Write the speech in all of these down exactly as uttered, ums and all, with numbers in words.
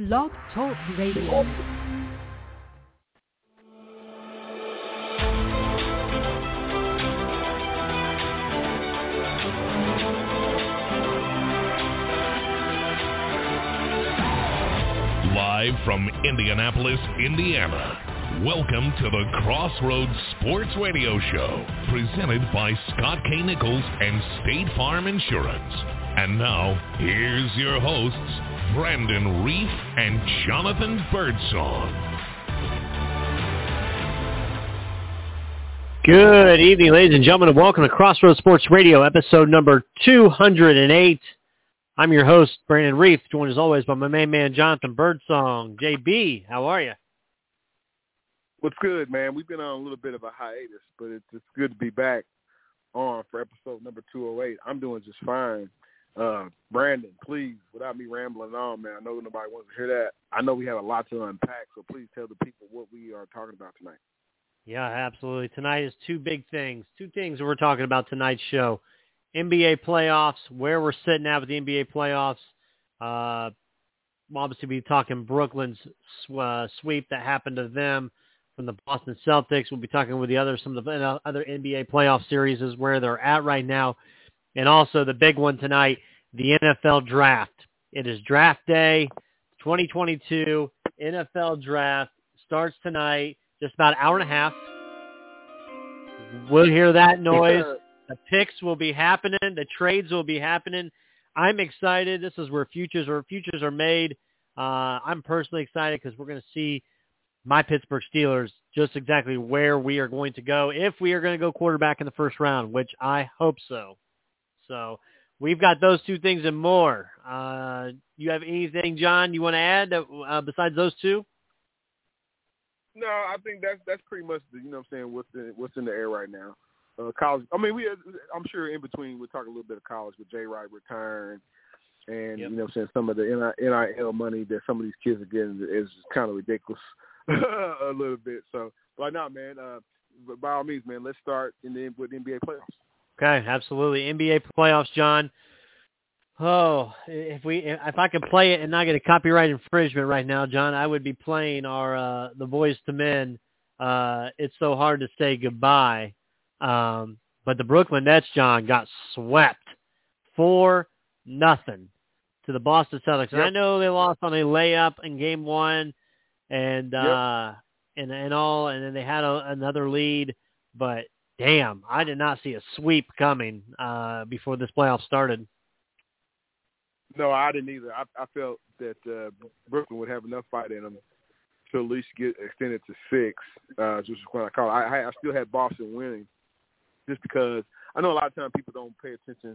Blog Talk Radio. Live from Indianapolis, Indiana, welcome to the Crossroads Sports Radio Show, presented by Scott K. Nichols and State Farm Insurance. And now, here's your hosts, Brandon Reef and Jonathan Birdsong. Good evening, ladies and gentlemen, and welcome to Crossroads Sports Radio, episode number two hundred eight. I'm your host, Brandon Reef, joined as always by my main man, Jonathan Birdsong. J B, how are you? What's good, man? We've been on a little bit of a hiatus, but it's, it's good to be back on for episode number two oh eight. I'm doing just fine. Uh, Brandon, please, without me rambling on, man, I know nobody wants to hear that. I know we have a lot to unpack, so please tell the people what we are talking about tonight. Yeah, absolutely. Tonight is two big things. Two things that we're talking about tonight's show. N B A playoffs, where we're sitting at with the N B A playoffs. Uh, we'll obviously be talking Brooklyn's uh, sweep that happened to them from the Boston Celtics. We'll be talking with the other some of the other N B A playoff series where they're at right now. And also the big one tonight, the N F L draft. It is draft day, twenty twenty-two N F L draft starts tonight, just about an hour and a half. We'll hear that noise. The picks will be happening. The trades will be happening. I'm excited. This is where futures or futures are made. Uh, I'm personally excited because we're going to see my Pittsburgh Steelers just exactly where we are going to go, if we are going to go quarterback in the first round, which I hope so. So we've got those two things and more. Uh, you have anything, John, you want to add uh, besides those two? No, I think that's that's pretty much the, you know what I'm saying, what's in, what's in the air right now. Uh, college. I mean, we. I'm sure in between we'll talk a little bit of college with J. Wright return, and yep. you know, what I'm saying some of the N I L money that some of these kids are getting is kind of ridiculous a little bit. So, but no, man. Uh, by all means, man, let's start in the with N B A playoffs. Okay, absolutely. N B A playoffs, John. Oh, if we if I could play it and not get a copyright infringement right now, John, I would be playing our uh, the Boys to Men. Uh, it's so hard to say goodbye. Um, but the Brooklyn Nets, John, got swept for nothing to the Boston Celtics. And yep. I know they lost on a layup in game one and, uh, yep. and, and all, and then they had a, another lead, but damn, I did not see a sweep coming, uh, before this playoff started. No, I didn't either. I, I felt that, uh, Brooklyn would have enough fight in them to at least get extended to six, uh, which is what I call it. I, I still had Boston winning. Just because I know a lot of times people don't pay attention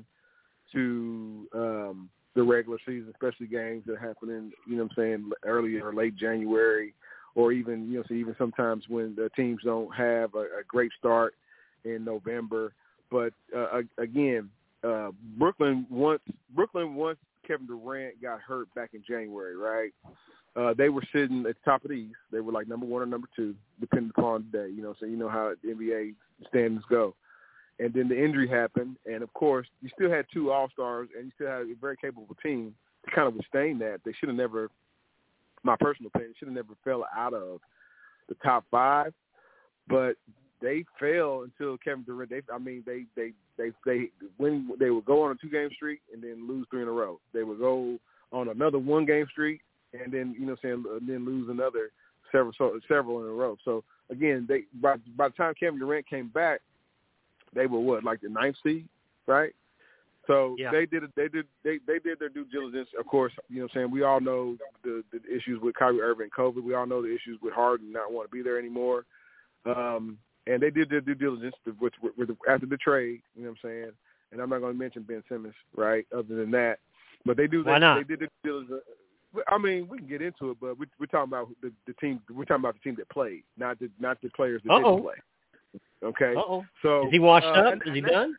to um, the regular season, especially games that happen in, you know what I'm saying, early or late January, or even, you know, so even sometimes when the teams don't have a, a great start in November. But uh, again, uh, Brooklyn once Brooklyn once Kevin Durant got hurt back in January, right? Uh, they were sitting at the top of the East. They were like number one or number two, depending upon the day. You know, so you know how the N B A standings go. And then the injury happened, and, of course, you still had two All-Stars, and you still had a very capable team to kind of withstand that. They should have never, my personal opinion, should have never fell out of the top five. But they fell until Kevin Durant. They, I mean, they they they they when they would go on a two-game streak and then lose three in a row. They would go on another one-game streak and then, you know, saying then lose another several several in a row. So again, they by by the time Kevin Durant came back, they were what, like the ninth seed, right? So yeah. they did they did they, they did their due diligence. Of course, you know what I'm saying, we all know the, the issues with Kyrie Irving and COVID. We all know the issues with Harden not want to be there anymore. Um, and they did their due diligence with, with, with, after the trade, you know what I'm saying? And I'm not going to mention Ben Simmons, right, other than that. But they do Why they, not? they did their due diligence. I mean, we can get into it, but we, we're talking about the, the team. We're talking about the team that played, not the not the players that Uh-oh. didn't play. Okay. Uh-oh. So is he washed uh, up? and, is he and done?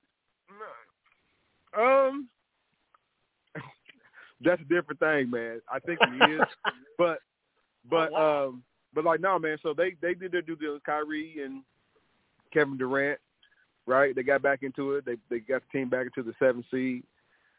Um, that's a different thing, man. I think he is, but but oh, wow. um, but like no, man. So they they did their due diligence. Kyrie and Kevin Durant, right? They got back into it. They they got the team back into the seventh seed.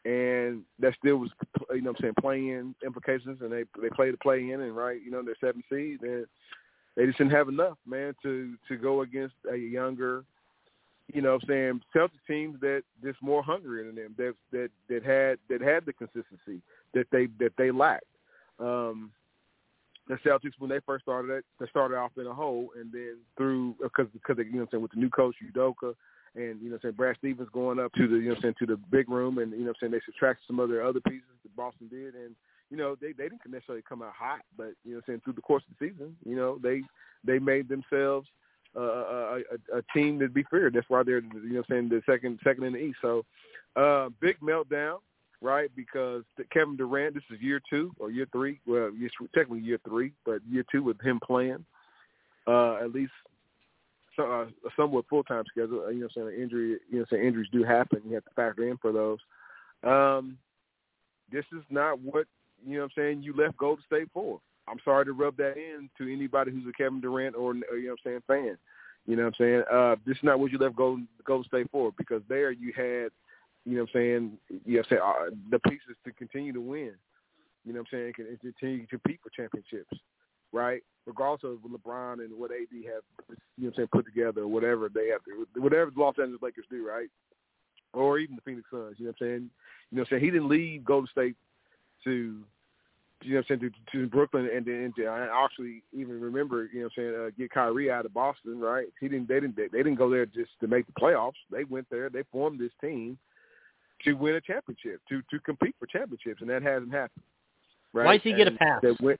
and that still was, you know what I'm saying, play-in implications, and they they played the play-in, and, right, you know, they're seven seed, and they just didn't have enough, man, to, to go against a younger, you know what I'm saying, Celtics teams that just more hungrier than them, that that that had that had the consistency that they that they lacked. Um, the Celtics, when they first started it, they started off in a hole, and then through because because they, you know what I'm saying, with the new coach Udoka, and, you know what I'm saying, Brad Stevens going up to the, you know what I'm saying, to the big room, and, you know what I'm saying, they subtracted some of their other pieces that Boston did, and, you know, they, they didn't necessarily come out hot, but, you know what I'm saying, through the course of the season, you know, they they made themselves uh, a, a, a team that'd be feared. That's why they're, you know what I'm saying, the second second in the East. So, uh, big meltdown, right, because Kevin Durant, this is year two or year three, well, it's technically year three, but year two with him playing, uh, at least, So, uh, a somewhat full-time schedule. You know what I'm saying, injury, you know what I'm saying, injuries do happen. You have to factor in for those. Um, this is not what, you know what I'm saying, you left Golden State for. I'm sorry to rub that in to anybody who's a Kevin Durant or, or you know what I'm saying, fan. You know what I'm saying? Uh, this is not what you left Golden, Golden State for, because there you had, you know what I'm saying, you know what I'm saying, uh, the pieces to continue to win. You know what I'm saying, and continue to compete for championships, right? Regardless of LeBron and what A D have, you know what I'm saying, put together, or whatever they have to, whatever the Los Angeles Lakers do, right? Or even the Phoenix Suns, you know what I'm saying? You know what I'm saying? He didn't leave Golden State to, you know what I'm saying, to, to Brooklyn, and then to, I actually even remember, you know what I'm saying, uh, get Kyrie out of Boston, right? He didn't, they didn't, they didn't go there just to make the playoffs. They went there, they formed this team to win a championship, to to compete for championships, and that hasn't happened. Right? Why does he and get a pass? Went,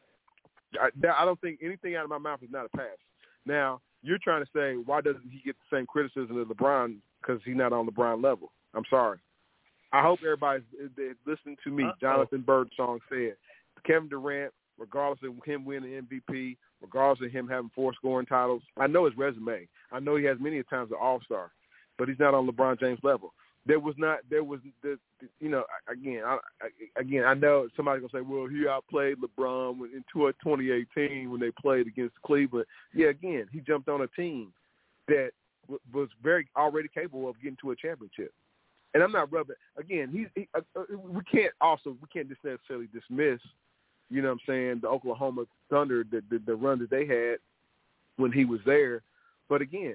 I, I don't think anything out of my mouth is not a pass. Now, you're trying to say, why doesn't he get the same criticism as LeBron because he's not on LeBron level? I'm sorry. I hope everybody's listening to me. Uh-oh. Jonathan Birdsong said, Kevin Durant, regardless of him winning M V P, regardless of him having four scoring titles, I know his resume. I know he has many times an all-star, but he's not on LeBron James level. There was not, there was, the, you know, again, I, again, I know somebody's going to say, well, he outplayed LeBron in twenty eighteen when they played against Cleveland. Yeah, again, he jumped on a team that w- was very already capable of getting to a championship. And I'm not rubbing, again, he's, he, uh, we can't also, we can't just necessarily dismiss, you know what I'm saying, the Oklahoma Thunder, the, the, the run that they had when he was there. But again,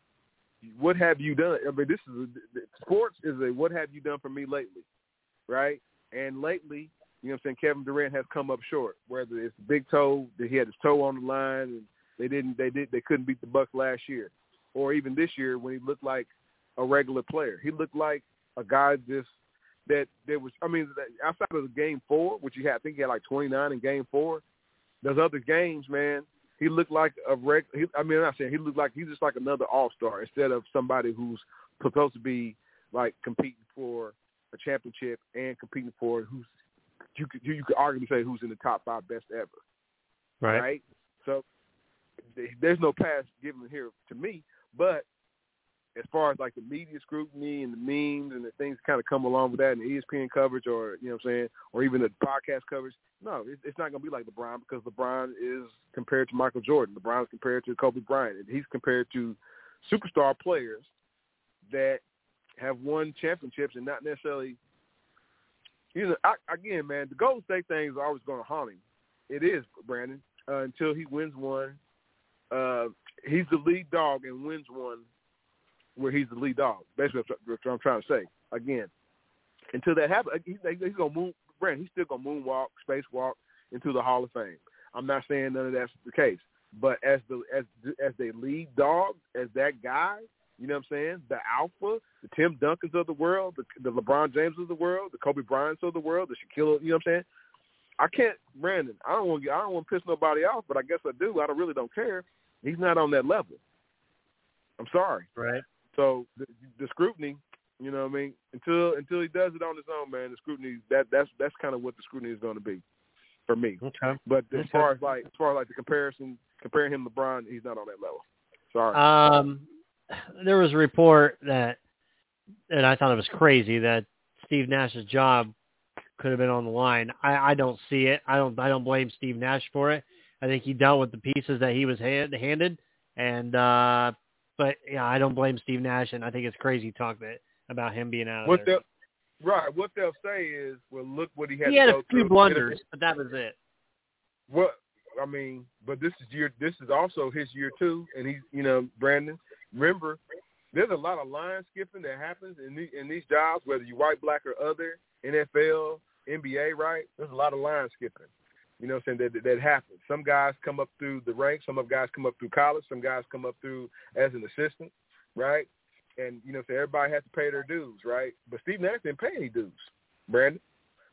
what have you done? I mean, this is a, sports is a what have you done for me lately, right? And lately, you know what I'm saying, Kevin Durant has come up short. Whether it's the big toe, that he had his toe on the line, and they didn't, they did, they couldn't beat the Bucks last year, or even this year when he looked like a regular player. He looked like a guy just that there was. I mean, outside of the game four, which he had, I think he had like twenty-nine in game four. Those other games, man. He looked like a reg. He, I mean, I'm not saying he looked like he's just like another all-star instead of somebody who's supposed to be like competing for a championship and competing for who's you could you could arguably say who's in the top five best ever. Right. Right. So there's no pass given here to me, but as far as like the media scrutiny and the memes and the things that kind of come along with that and the E S P N coverage, or, you know what I'm saying, or even the podcast coverage, no, it's not going to be like LeBron, because LeBron is compared to Michael Jordan. LeBron is compared to Kobe Bryant. And he's compared to superstar players that have won championships and not necessarily, you know, I, again, man, the Golden State thing is always going to haunt him. It is, Brandon, uh, until he wins one. Uh, he's the lead dog and wins one where he's the lead dog. Basically, what I'm trying to say. Again, until that happens, he's, he's going to move. Brandon, he's still going to moonwalk, spacewalk into the Hall of Fame. I'm not saying none of that's the case. But as the as as the lead dog, as that guy, you know what I'm saying, the alpha, the Tim Duncans of the world, the, the LeBron James of the world, the Kobe Bryants of the world, the Shaquille, you know what I'm saying? I can't, Brandon, I don't want to, I don't want to piss nobody off, but I guess I do. I don't really don't care. He's not on that level. I'm sorry. Right. So the, the scrutiny, you know what I mean? Until until he does it on his own, man, the scrutiny, that that's that's kind of what the scrutiny is going to be for me. Okay. But as okay. far as like as far as like the comparison, comparing him to LeBron, he's not on that level. Sorry. Um, there was a report that, and I thought it was crazy, that Steve Nash's job could have been on the line. I, I don't see it. I don't. I don't blame Steve Nash for it. I think he dealt with the pieces that he was hand, handed, and uh, but yeah, I don't blame Steve Nash, and I think it's crazy talk that about him being out of What's there. the Right. What they'll say is, well, look what he had He to had go a few through. blunders, but that was it. What I mean, but this is year. This is also his year too, and he's, you know, Brandon. Remember, there's a lot of line skipping that happens in these, in these jobs, whether you white, black, or other, N F L, N B A, right? There's a lot of line skipping. You know what I'm saying? That, that happens. Some guys come up through the ranks. Some of guys come up through college. Some guys come up through as an assistant, right? And, you know, so everybody has to pay their dues, right? But Steve Nash didn't pay any dues, Brandon.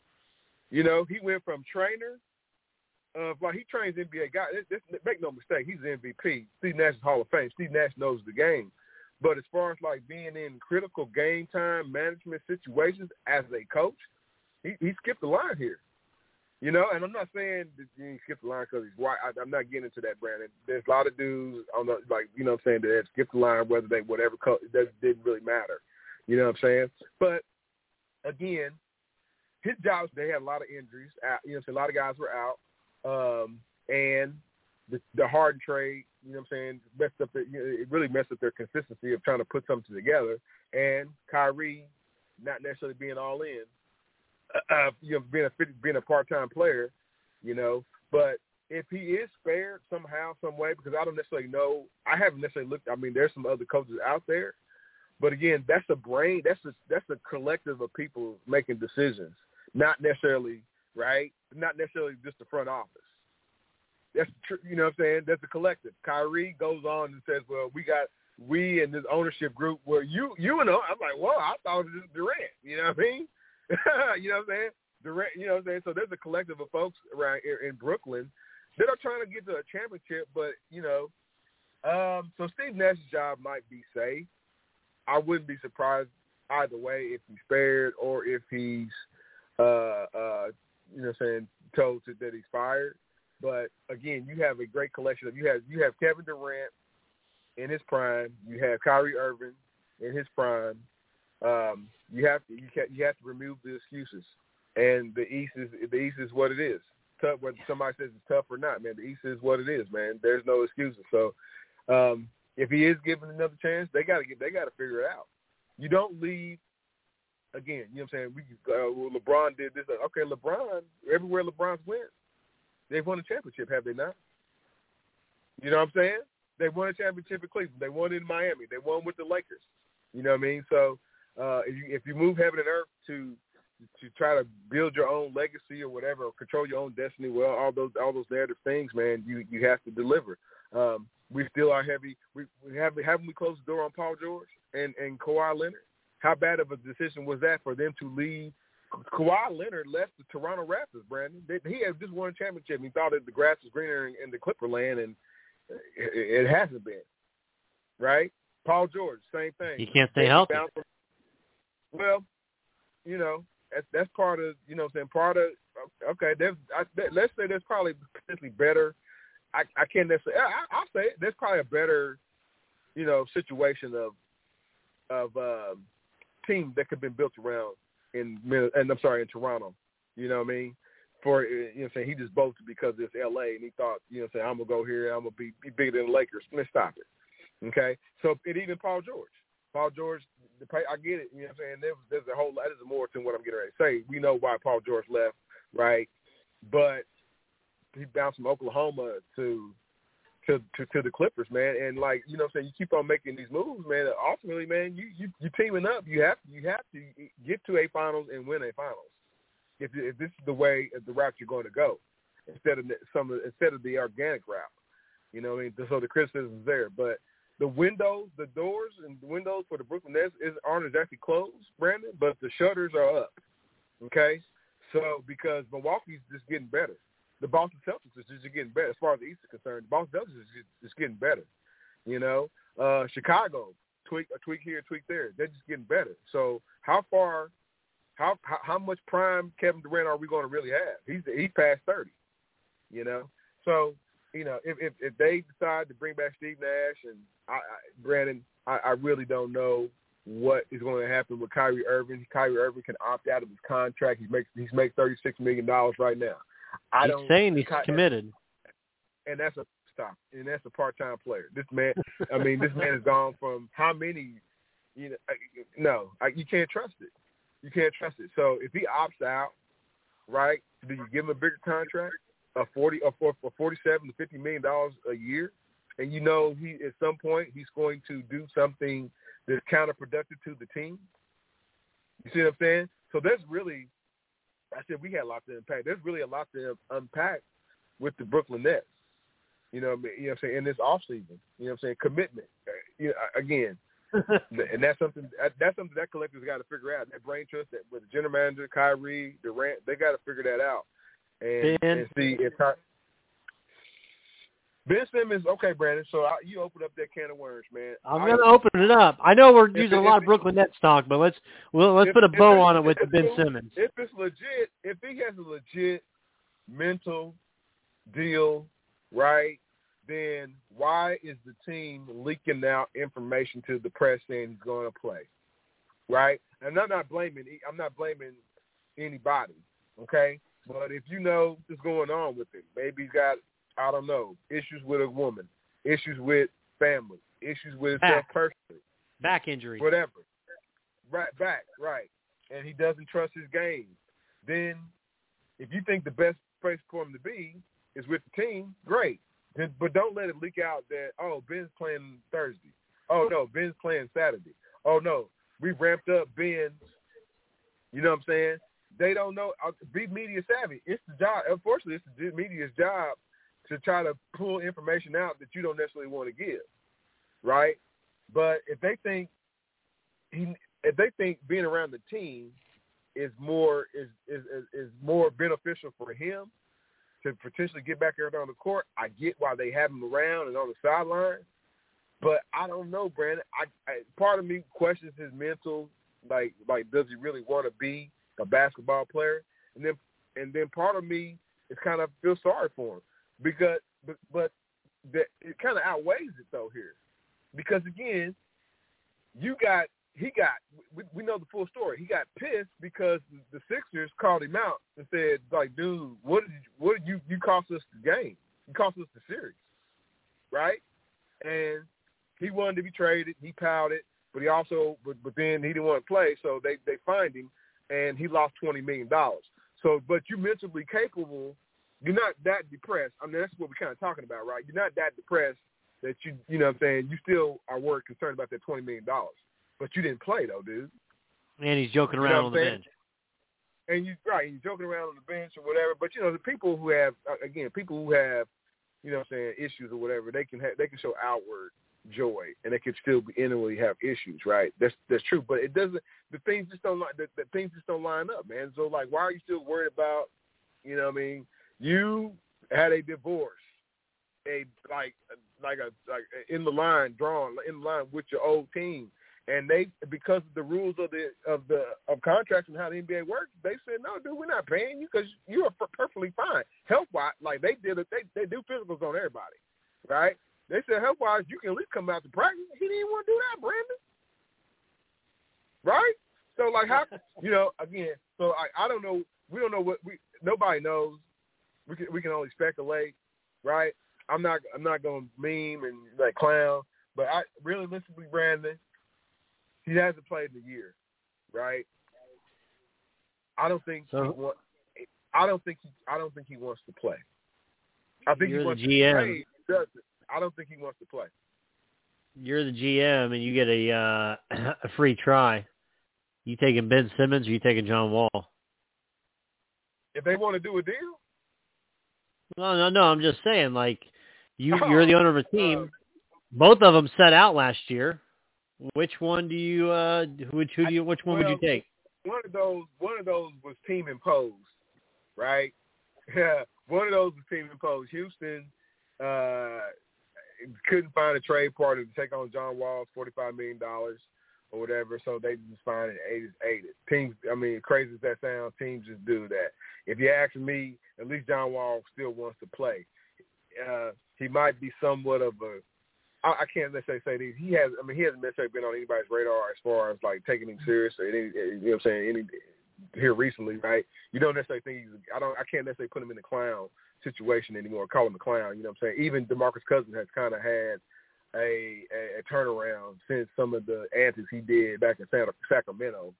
You know, he went from trainer. Uh, well, he trains N B A guys. This, this, make no mistake, he's an M V P. Steve Nash is Hall of Fame. Steve Nash knows the game. But as far as, like, being in critical game time management situations as a coach, he, he skipped the line here. You know, and I'm not saying that he skipped the line because he's white. I, I'm not getting into that, Brandon. There's a lot of dudes on the, like, you know what I'm saying, that skipped the line, whether they, whatever, co- that didn't really matter. You know what I'm saying? But, again, his jobs, they had a lot of injuries. You know, so a lot of guys were out. Um, and the, the Harden trade, you know what I'm saying, messed up. The, you know, it really messed up their consistency of trying to put something together. And Kyrie not necessarily being all in, uh, you know, being a being a part-time player, you know. But if he is spared somehow, some way, because I don't necessarily know, I haven't necessarily looked. I mean, there's some other coaches out there, but again, that's a brain. That's a that's a collective of people making decisions, not necessarily. Right? Not necessarily just the front office. That's tr- you know what I'm saying? That's a collective. Kyrie goes on and says, well, we got, we and this ownership group, where you, you and I'm like, well, I thought it was just Durant. You know what I mean? You know what I'm saying? Durant, you know what I'm saying? So there's a collective of folks around here in Brooklyn that are trying to get to a championship, but, you know, um, so Steve Nash's job might be safe. I wouldn't be surprised either way if he's spared or if he's, uh, uh, you know what I'm saying, told to, that he's fired. But, again, you have a great collection of – you have you have Kevin Durant in his prime. You have Kyrie Irving in his prime. Um, you have to you, can, you have to remove the excuses. And the East is the East is what it is. Tough, whether somebody says it's tough or not, man, the East is what it is, man. There's no excuses. So um, if he is given another chance, they got to get they got to figure it out. You don't leave. Again, you know what I'm saying? We, uh, well, LeBron did this. Okay, LeBron, everywhere LeBron's went, they've won a championship, have they not? You know what I'm saying? They won a championship in Cleveland. They won in Miami. They won with the Lakers. You know what I mean? So uh, if you if you move heaven and earth to to try to build your own legacy or whatever, or control your own destiny, well, all those all those narrative things, man, you, you have to deliver. Um, we still are heavy. We, we have haven't we closed the door on Paul George and, and Kawhi Leonard? How bad of a decision was that for them to leave? Kawhi Leonard left the Toronto Raptors, Brandon. They, he had just won a championship. He thought that the grass was greener in, in the Clipper land, and it, it hasn't been, right? Paul George, same thing. He can't stay healthy. From, well, you know, that's, that's part of, you know what I'm saying, part of, okay, there's, I, let's say there's probably potentially better, I, I can't necessarily, I, I'll say it, there's probably a better, you know, situation of, of um, team that could have been built around in, and I'm sorry, in Toronto, you know what I mean? For, you know what I'm saying, he just boasted because it's L A and he thought, you know what I'm saying, I'm going to go here, I'm going to be, be bigger than the Lakers. Let's stop it, okay? So, and even Paul George. Paul George, I get it, you know what I'm saying, there's, there's a whole lot, there's more to what I'm getting ready to say. We know why Paul George left, right? But he bounced from Oklahoma to to, to, to the Clippers, man, and like, you know what I'm saying, you keep on making these moves, man, ultimately, man, you, you, you teaming up, you have, you have to get to a finals and win a finals. If, if this is the way, the route you're going to go, instead of some, instead of the organic route, you know what I mean? So the criticism is there, but the windows, the doors and the windows for the Brooklyn Nets is, aren't exactly closed, Brandon, but the shutters are up, okay? So because Milwaukee's just getting better. The Boston Celtics is just getting better as far as the East is concerned. The Boston Celtics is just, just getting better, you know? Uh, Chicago, tweak, a tweak here, tweak there. They're just getting better. So how far how, – how how much prime Kevin Durant are we going to really have? He's he's past thirty, you know? So – you know, if, if if they decide to bring back Steve Nash and I, I, Brandon, I, I really don't know what is going to happen with Kyrie Irving. Kyrie Irving can opt out of his contract. He's makes he's making thirty six million dollars right now. I he's don't, saying he's Ky- committed, and that's a stop. And that's a part time player. This man, I mean, this man has gone from how many? You know, no, I, you can't trust it. You can't trust it. So if he opts out, right, do you give him a bigger contract, a forty or for, for forty-seven to fifty million dollars a year, and you know he at some point he's going to do something that's counterproductive to the team? You see what I'm saying? So there's really, I said we had a lot to unpack. There's really a lot to unpack with the Brooklyn Nets. You know, you know what I'm saying, in this offseason. You know what I'm saying? Commitment. You know, again, and that's something that's something that collector's got to figure out. That brain trust that with the general manager, Kyrie, Durant, they got to figure that out and, and see if Ben Simmons. Okay, Brandon. So I, you open up that can of worms, man. I'm going to open it up. I know we're using it, a lot if, of Brooklyn Nets talk, but let's well, let's if, put a bow on it with if, Ben Simmons. If it's legit, if he has a legit mental deal, right? Then why is the team leaking out information to the press saying he's going to play, right? And I'm not blaming I'm not blaming anybody, okay? But if you know what's going on with him, maybe he's got, I don't know, issues with a woman, issues with family, issues with himself personally. Back injury. Whatever. Right, back, right. And he doesn't trust his game. Then if you think the best place for him to be is with the team, great. But don't let it leak out that, oh, Ben's playing Thursday. Oh, no, Ben's playing Saturday. Oh, no, we ramped up Ben's. You know what I'm saying? They don't know. Be media savvy. It's the job. Unfortunately, it's the media's job to try to pull information out that you don't necessarily want to give, right? But if they think he, if they think being around the team is more is is is, is more beneficial for him to potentially get back there on the court, I get why they have him around and on the sideline, but I don't know, Brandon. I, I part of me questions his mental, like like does he really want to be a basketball player? And then and then part of me is kind of feel sorry for him because but but the, it kind of outweighs it though here, because again, you got. He got, we, we know the full story. He got pissed because the Sixers called him out and said, like, dude, what did you, what did you, you cost us the game. You cost us the series, right? And he wanted to be traded. He pouted, but he also, but, but then he didn't want to play, so they, they fined him, and he lost twenty million dollars. So, but you're mentally capable. You're not that depressed. I mean, that's what we're kind of talking about, right? You're not that depressed that you, you know what I'm saying, you still are worried, concerned about that twenty million dollars. But you didn't play, though, dude. And he's joking around you know on the bench. And you right, you're joking around on the bench or whatever. But, you know, the people who have, again, people who have, you know what I'm saying, issues or whatever, they can have, they can show outward joy, and they can still be inwardly have issues, right? That's that's true. But it doesn't, the things just don't, the, the things just don't line up, man. So, like, why are you still worried about, you know what I mean, you had a divorce, a, like, like a, like in the line, drawn, in the line with your old team. And they, because of the rules of the of the of contracts and how the N B A works, they said, no, dude, we're not paying you because you are perfectly fine. Health wise, like they did it, they they do physicals on everybody, right? They said health wise, you can at least come out to practice. He didn't want to do that, Brandon, right? So like how you know again, so I I don't know, we don't know what we nobody knows. We can we can only speculate, right? I'm not I'm not gonna meme and like clown, but I realistically, Brandon. He hasn't played in a year, right? I don't think so, he want, I don't think he. I don't think he wants to play. I think You're he wants the G M. to play. He doesn't. I don't think he wants to play. You're the G M, and you get a uh, a free try. You taking Ben Simmons, or you taking John Wall? If they want to do a deal. No, no, no. I'm just saying, like you, you're the owner of a team. Both of them set out last year. Which one do you? Uh, which who do you? Which one well, would you take? One of those. One of those was team imposed, right? Yeah, one of those was team imposed. Houston uh, couldn't find a trade partner to take on John Wall's forty-five million dollars or whatever, so they just find it ate it, ate it. Teams. I mean, crazy as that sounds, teams just do that. If you ask me, at least John Wall still wants to play. Uh, he might be somewhat of a I can't necessarily say that he has. I mean, he hasn't necessarily been on anybody's radar as far as like taking him serious or any. You know what I'm saying? Any here recently, right? You don't necessarily think he's. I don't. I can't necessarily put him in the clown situation anymore. Call him a clown. You know what I'm saying? Even DeMarcus Cousins has kind of had a, a a turnaround since some of the antics he did back in Sacramento.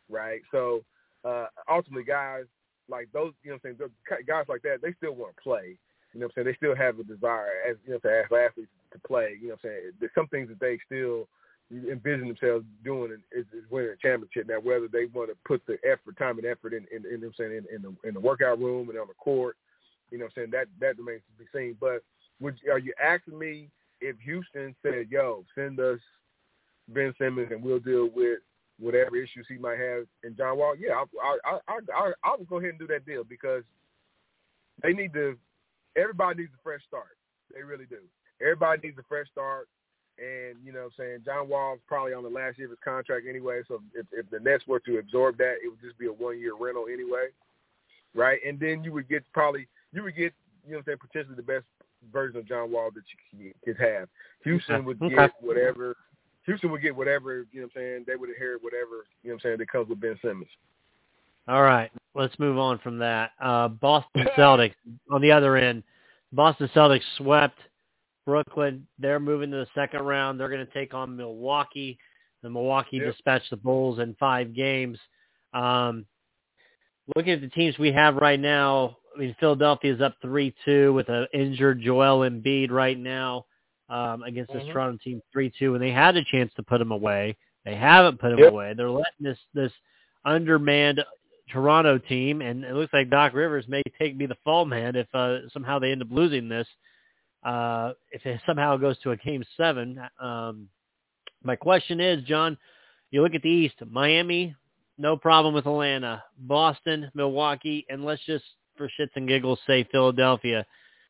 right? So uh, ultimately, guys like those, you know what I'm saying, guys like that, they still want to play. You know what I'm saying? They still have a desire as, you know, to as athletes to play. You know what I'm saying? There's some things that they still envision themselves doing is, is winning a championship. Now, whether they want to put the effort, time and effort in, in, in, you know what I'm saying, in, in, the, in the workout room and on the court, you know what I'm saying, that, that remains to be seen. But would, are you asking me if Houston said, yo, send us Ben Simmons and we'll deal with whatever issues he might have in John Wall? Yeah, I, I, I, I, I would go ahead and do that deal because they need to – everybody needs a fresh start. They really do. Everybody needs a fresh start. And, you know what I'm saying, John Wall's probably on the last year of his contract anyway, so if, if the Nets were to absorb that, it would just be a one-year rental anyway, right? And then you would get probably – you would get, you know what I'm saying, potentially the best version of John Wall that you could have. Houston would okay. get whatever – Houston would get whatever, you know what I'm saying, they would inherit whatever, you know what I'm saying, that comes with Ben Simmons. All right, let's move on from that. Uh, Boston Celtics, on the other end, Boston Celtics swept Brooklyn. They're moving to the second round. They're going to take on Milwaukee. The Milwaukee yep. dispatched the Bulls in five games. Um, looking at the teams we have right now, I mean, Philadelphia is up three two with an injured Joel Embiid right now um, against this mm-hmm. Toronto team three two, and they had a chance to put him away. They haven't put him yep. away. They're letting this this undermanned Toronto team, and it looks like Doc Rivers may take me the fall man if uh, somehow they end up losing this. Uh, if it somehow goes to a game seven. Um, my question is, John, you look at the East, Miami, no problem with Atlanta, Boston, Milwaukee, and let's just, for shits and giggles, say Philadelphia.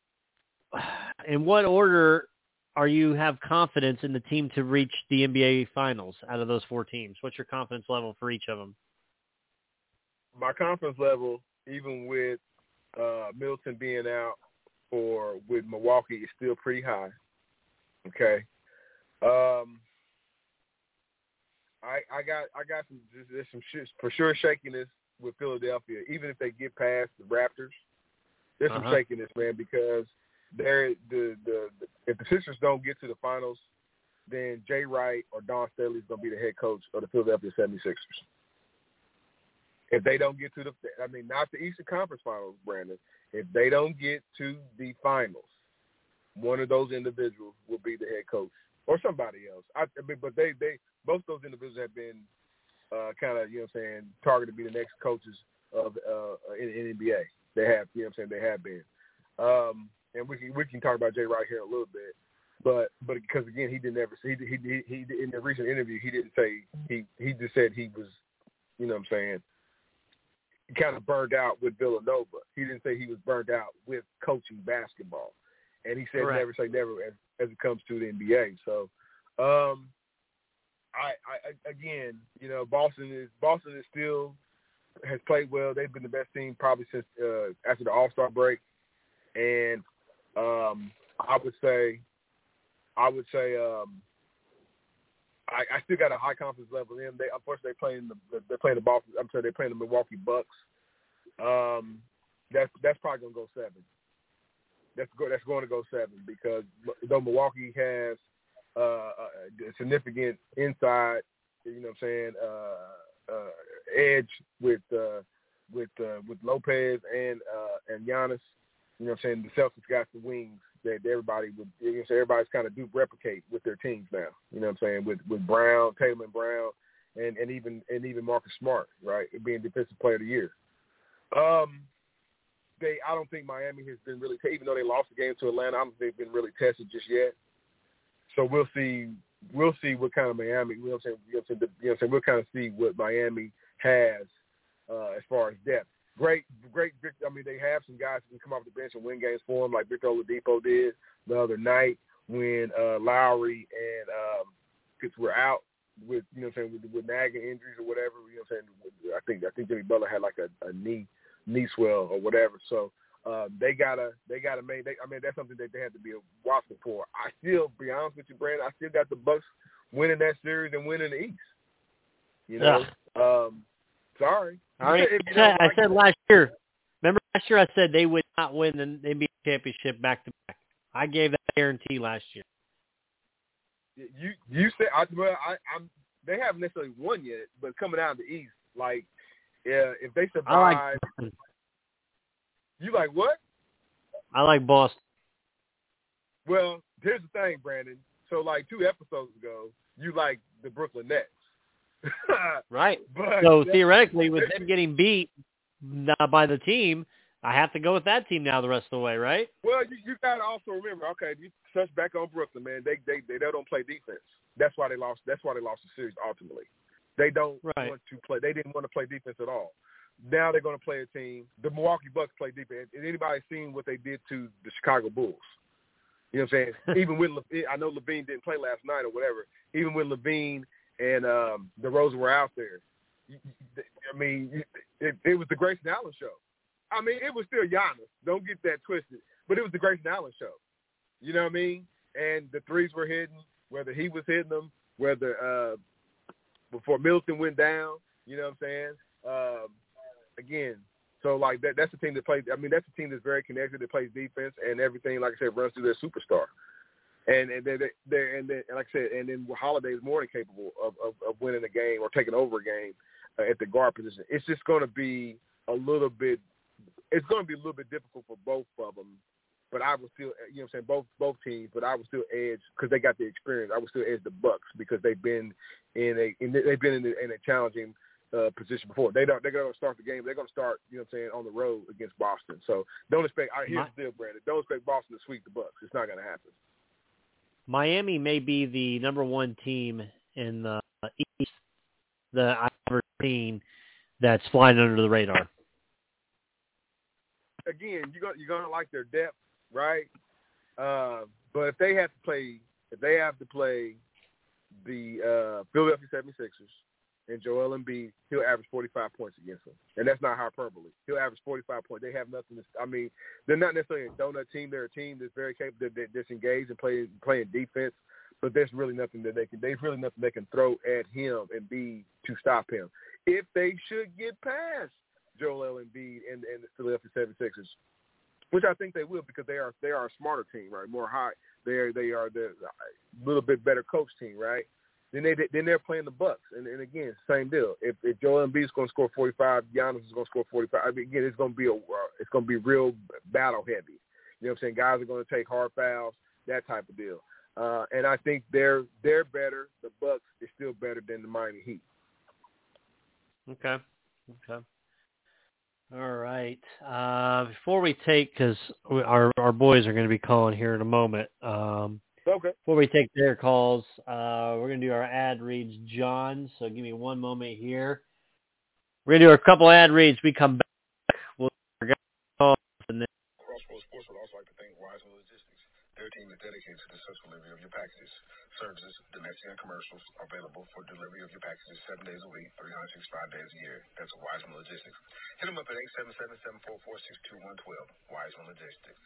In what order are you have confidence in the team to reach the N B A Finals out of those four teams? What's your confidence level for each of them? My confidence level, even with uh, Middleton being out or with Milwaukee, is still pretty high. Okay, um, I, I got I got some there's some shit, for sure shakiness with Philadelphia. Even if they get past the Raptors, there's uh-huh. some shakiness, man, because they're the, the the if the Sixers don't get to the finals, then Jay Wright or Don Staley is going to be the head coach of the Philadelphia seventy-sixers. If they don't get to the, I mean, not the Eastern Conference Finals, Brandon. If they don't get to the finals, one of those individuals will be the head coach or somebody else. I, I mean, but they, they, both those individuals have been uh, kind of, you know what I'm saying, targeted to be the next coaches of uh, in, in N B A. They have, you know what I'm saying, they have been. Um, and we can we can talk about Jay Wright here in a little bit, but but because again, he didn't ever he he he, he in the recent interview he didn't say he he just said he was, you know what I'm saying, kind of burned out with Villanova. He didn't say he was burned out with coaching basketball. And he said Correct. never say never as, as it comes to the N B A. So, um, I, I again, you know, Boston is Boston is still has played well. They've been the best team probably since uh, after the All-Star break. And um, I would say, I would say, um, I, I still got a high confidence level in them. They, unfortunately, they're playing the they're playing the Boston. I'm sorry, they're playing the Milwaukee Bucks. Um, that's that's probably gonna go seven. That's go, that's going to go seven because though Milwaukee has uh, a significant inside, you know what I'm saying, uh, uh, edge with uh, with uh, with Lopez and uh, and Giannis. You know what I'm saying? The Celtics got the wings that everybody would, you know, so everybody's kind of do replicate with their teams now. You know what I'm saying? With with Brown, Tatum and Brown, and, and even and even Marcus Smart, right, being Defensive Player of the Year. Um, they, I don't think Miami has been really, even though they lost the game to Atlanta, I don't think they've been really tested just yet. So we'll see. We'll see what kind of Miami. You know what I'm saying? You know what I'm saying? You know what I'm saying? We'll kind of see what Miami has uh, as far as depth. Great, great. I mean, they have some guys who can come off the bench and win games for them, like Victor Oladipo did the other night when uh, Lowry and um, were out with, you know what I'm saying, with, with nagging injuries or whatever. You know what I'm saying? I think I think Jimmy Butler had like a, a knee knee swell or whatever. So uh, they gotta they gotta make. They, I mean, that's something that they have to be watchful for. I still, be honest with you, Brandon, I still got the Bucks winning that series and winning the East. You know. Yeah. Um, Sorry. All right. I said, I said last year. Remember last year I said they would not win the N B A championship back to back. I gave that guarantee last year. You you said I well I I'm they haven't necessarily won yet, but coming out of the East, Like, yeah, if they survive, I like, you like what? I like Boston. Well, here's the thing, Brandon. So, like two episodes ago, you like the Brooklyn Nets. Right. But so theoretically, with them getting beat by the team, I have to go with that team now the rest of the way, right? Well, you, you got to also remember, okay, you touch back on Brooklyn, man. They, they they they don't play defense. That's why they lost. That's why they lost the series ultimately. They don't right. want to play. They didn't want to play defense at all. Now they're going to play a team. The Milwaukee Bucks play defense. Has anybody seen what they did to the Chicago Bulls? You know what I'm saying? Even with I know Levine didn't play last night or whatever. Even with Levine and um, DeRozan were out there. I mean, it, it was the Grayson Allen show. I mean, it was still Giannis. Don't get that twisted. But it was the Grayson Allen show. You know what I mean? And the threes were hitting, whether he was hitting them, whether uh, before Middleton went down. You know what I'm saying? Um, again, so like that, that's a team that plays. I mean, that's a team that's very connected. That plays defense and everything. Like I said, runs through their superstar. And and they they and then and like I said, and then Holiday is more than capable of, of, of winning a game or taking over a game uh, at the guard position. It's just going to be a little bit. It's going to be a little bit difficult for both of them. But I would still, you know, what I'm saying both both teams. But I would still edge because they got the experience. I would still edge the Bucks because they've been in a in, they've been in, the, in a challenging uh, position before. They don't. They're going to start the game. They're going to start, you know, what I'm saying on the road against Boston. So don't expect. I here's the deal, Brandon. Don't expect Boston to sweep the Bucks. It's not going to happen. Miami may be the number one team in the East that I've ever seen that's flying under the radar. Again, you're gonna you're gonna like their depth, right? Uh, but if they have to play, if they have to play the uh, Philadelphia seventy-sixers and Joel Embiid, he'll average forty-five points against them, and that's not hyperbole. He'll average forty-five points. They have nothing. To, I mean, they're not necessarily a donut team. They're a team that's very capable, that, that's engaged and playing playing defense. But there's really nothing that they can. There's really nothing they can throw at him and Embiid to stop him. If they should get past Joel Embiid and, and the Philadelphia seventy-sixers, which I think they will because they are they are a smarter team, right? More high. They are they are the a little bit better coach team, right? Then they then they're playing the Bucks, and, and again, same deal. If, if Joel Embiid is going to score forty-five, Giannis is going to score forty-five. I mean, again, it's going to be a uh, it's going to be real battle heavy. You know what I'm saying? Guys are going to take hard fouls, that type of deal. Uh, and I think they're they're better. The Bucks is still better than the Miami Heat. Okay. Okay. All right. Uh, before we take, because our our boys are going to be calling here in a moment. Um, okay. Before we take their calls, uh, we're going to do our ad reads, John. So give me one moment here. We're going to do a couple ad reads. We come back. We'll call and then. Crossroads Sports would also like to thank Wiseman Logistics. Their team is dedicated to the successful delivery of your packages. Services, domestic and commercials, available for delivery of your packages seven days a week, three hundred sixty-five days a year. That's Wiseman Logistics. Hit them up at eight seven seven, seven four four, six two one two. Wiseman Logistics.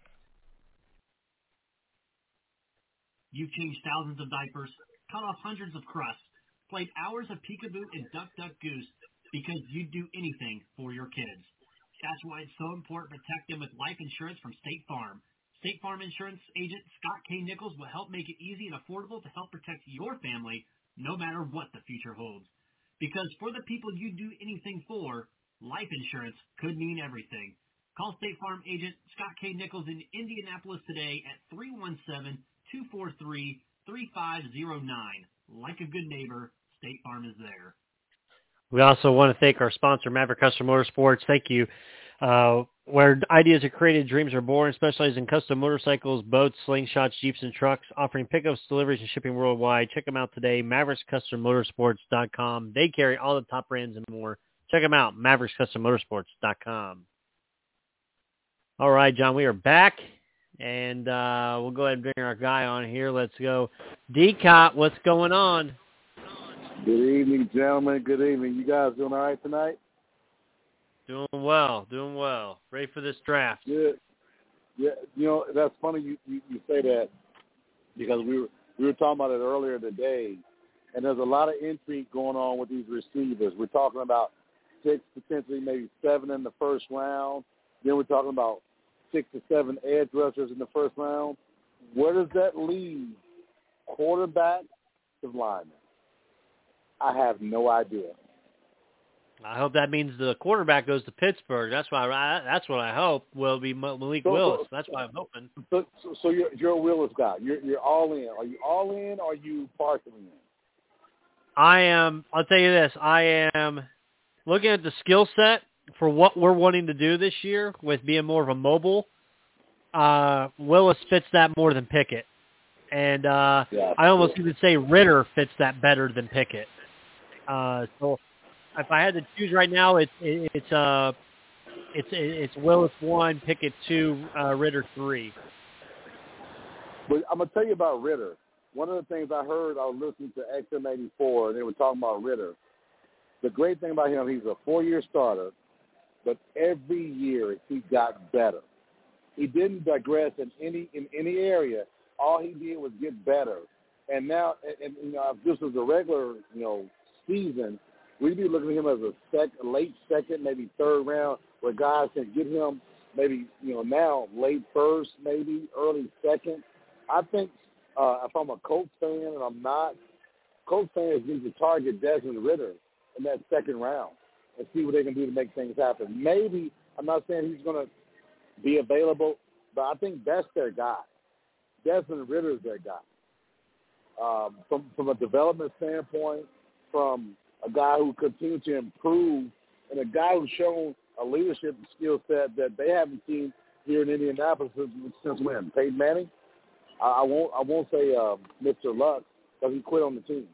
You've changed thousands of diapers, cut off hundreds of crusts, played hours of peekaboo and duck, duck, goose because you'd do anything for your kids. That's why it's so important to protect them with life insurance from State Farm. State Farm Insurance agent Scott K. Nichols will help make it easy and affordable to help protect your family no matter what the future holds. Because for the people you do anything for, life insurance could mean everything. Call State Farm agent Scott K. Nichols in Indianapolis today at three one seven, two four three, three five zero nine. Like a good neighbor, State Farm is there. We also want to thank our sponsor, Maverick Custom Motorsports. Thank you. Uh, where ideas are created, dreams are born, specializing in custom motorcycles, boats, slingshots, Jeeps, and trucks, offering pickups, deliveries, and shipping worldwide. Check them out today, mavericks custom motorsports dot com. They carry all the top brands and more. Check them out, mavericks custom motorsports dot com. All right, John, we are back, and uh, we'll go ahead and bring our guy on here. Let's go. D-Cop, what's going on? Good evening, gentlemen. Good evening. You guys doing all right tonight? Doing well, doing well. Ready for this draft. Good. Yeah, you know, that's funny you, you, you say that because we were, we were talking about it earlier today, and there's a lot of intrigue going on with these receivers. We're talking about six, potentially maybe seven in the first round. Then we're talking about six to seven edge rushers in the first round. Where does that leave quarterback to linemen? I have no idea. I hope that means the quarterback goes to Pittsburgh. That's why. I, that's what I hope will be Malik so, Willis. So, that's why I'm hoping. So, so, so you're, you're a Willis guy. You're, you're all in. Are you all in, or are you partially in? I am. I'll tell you this. I am looking at the skill set for what we're wanting to do this year with being more of a mobile. Uh, Willis fits that more than Pickett, and uh, yeah, I almost even say Ritter fits that better than Pickett. Uh, so. If I had to choose right now, it's it's uh it's it's Willis one, Pickett two, uh, Ritter three. But I'm gonna tell you about Ritter. One of the things I heard, I was listening to X M eighty-four, and they were talking about Ritter. The great thing about him, he's a four-year starter, but every year he got better. He didn't digress in any in any area. All he did was get better. And now, and, and you know, if this was a regular, you know, season, we'd be looking at him as a sec, late second, maybe third round, where guys can get him maybe, you know, now late first, maybe early second. I think uh, if I'm a Colts fan, and I'm not, Colts fans need to target Desmond Ritter in that second round and see what they can do to make things happen. Maybe, I'm not saying he's going to be available, but I think that's their guy. Desmond Ritter is their guy. Um, from, from a development standpoint, from a guy who continues to improve, and a guy who's shown a leadership skill set that they haven't seen here in Indianapolis since, since when? Peyton Manning? I, I won't. I won't say uh, Mister Luck, because he quit on the team.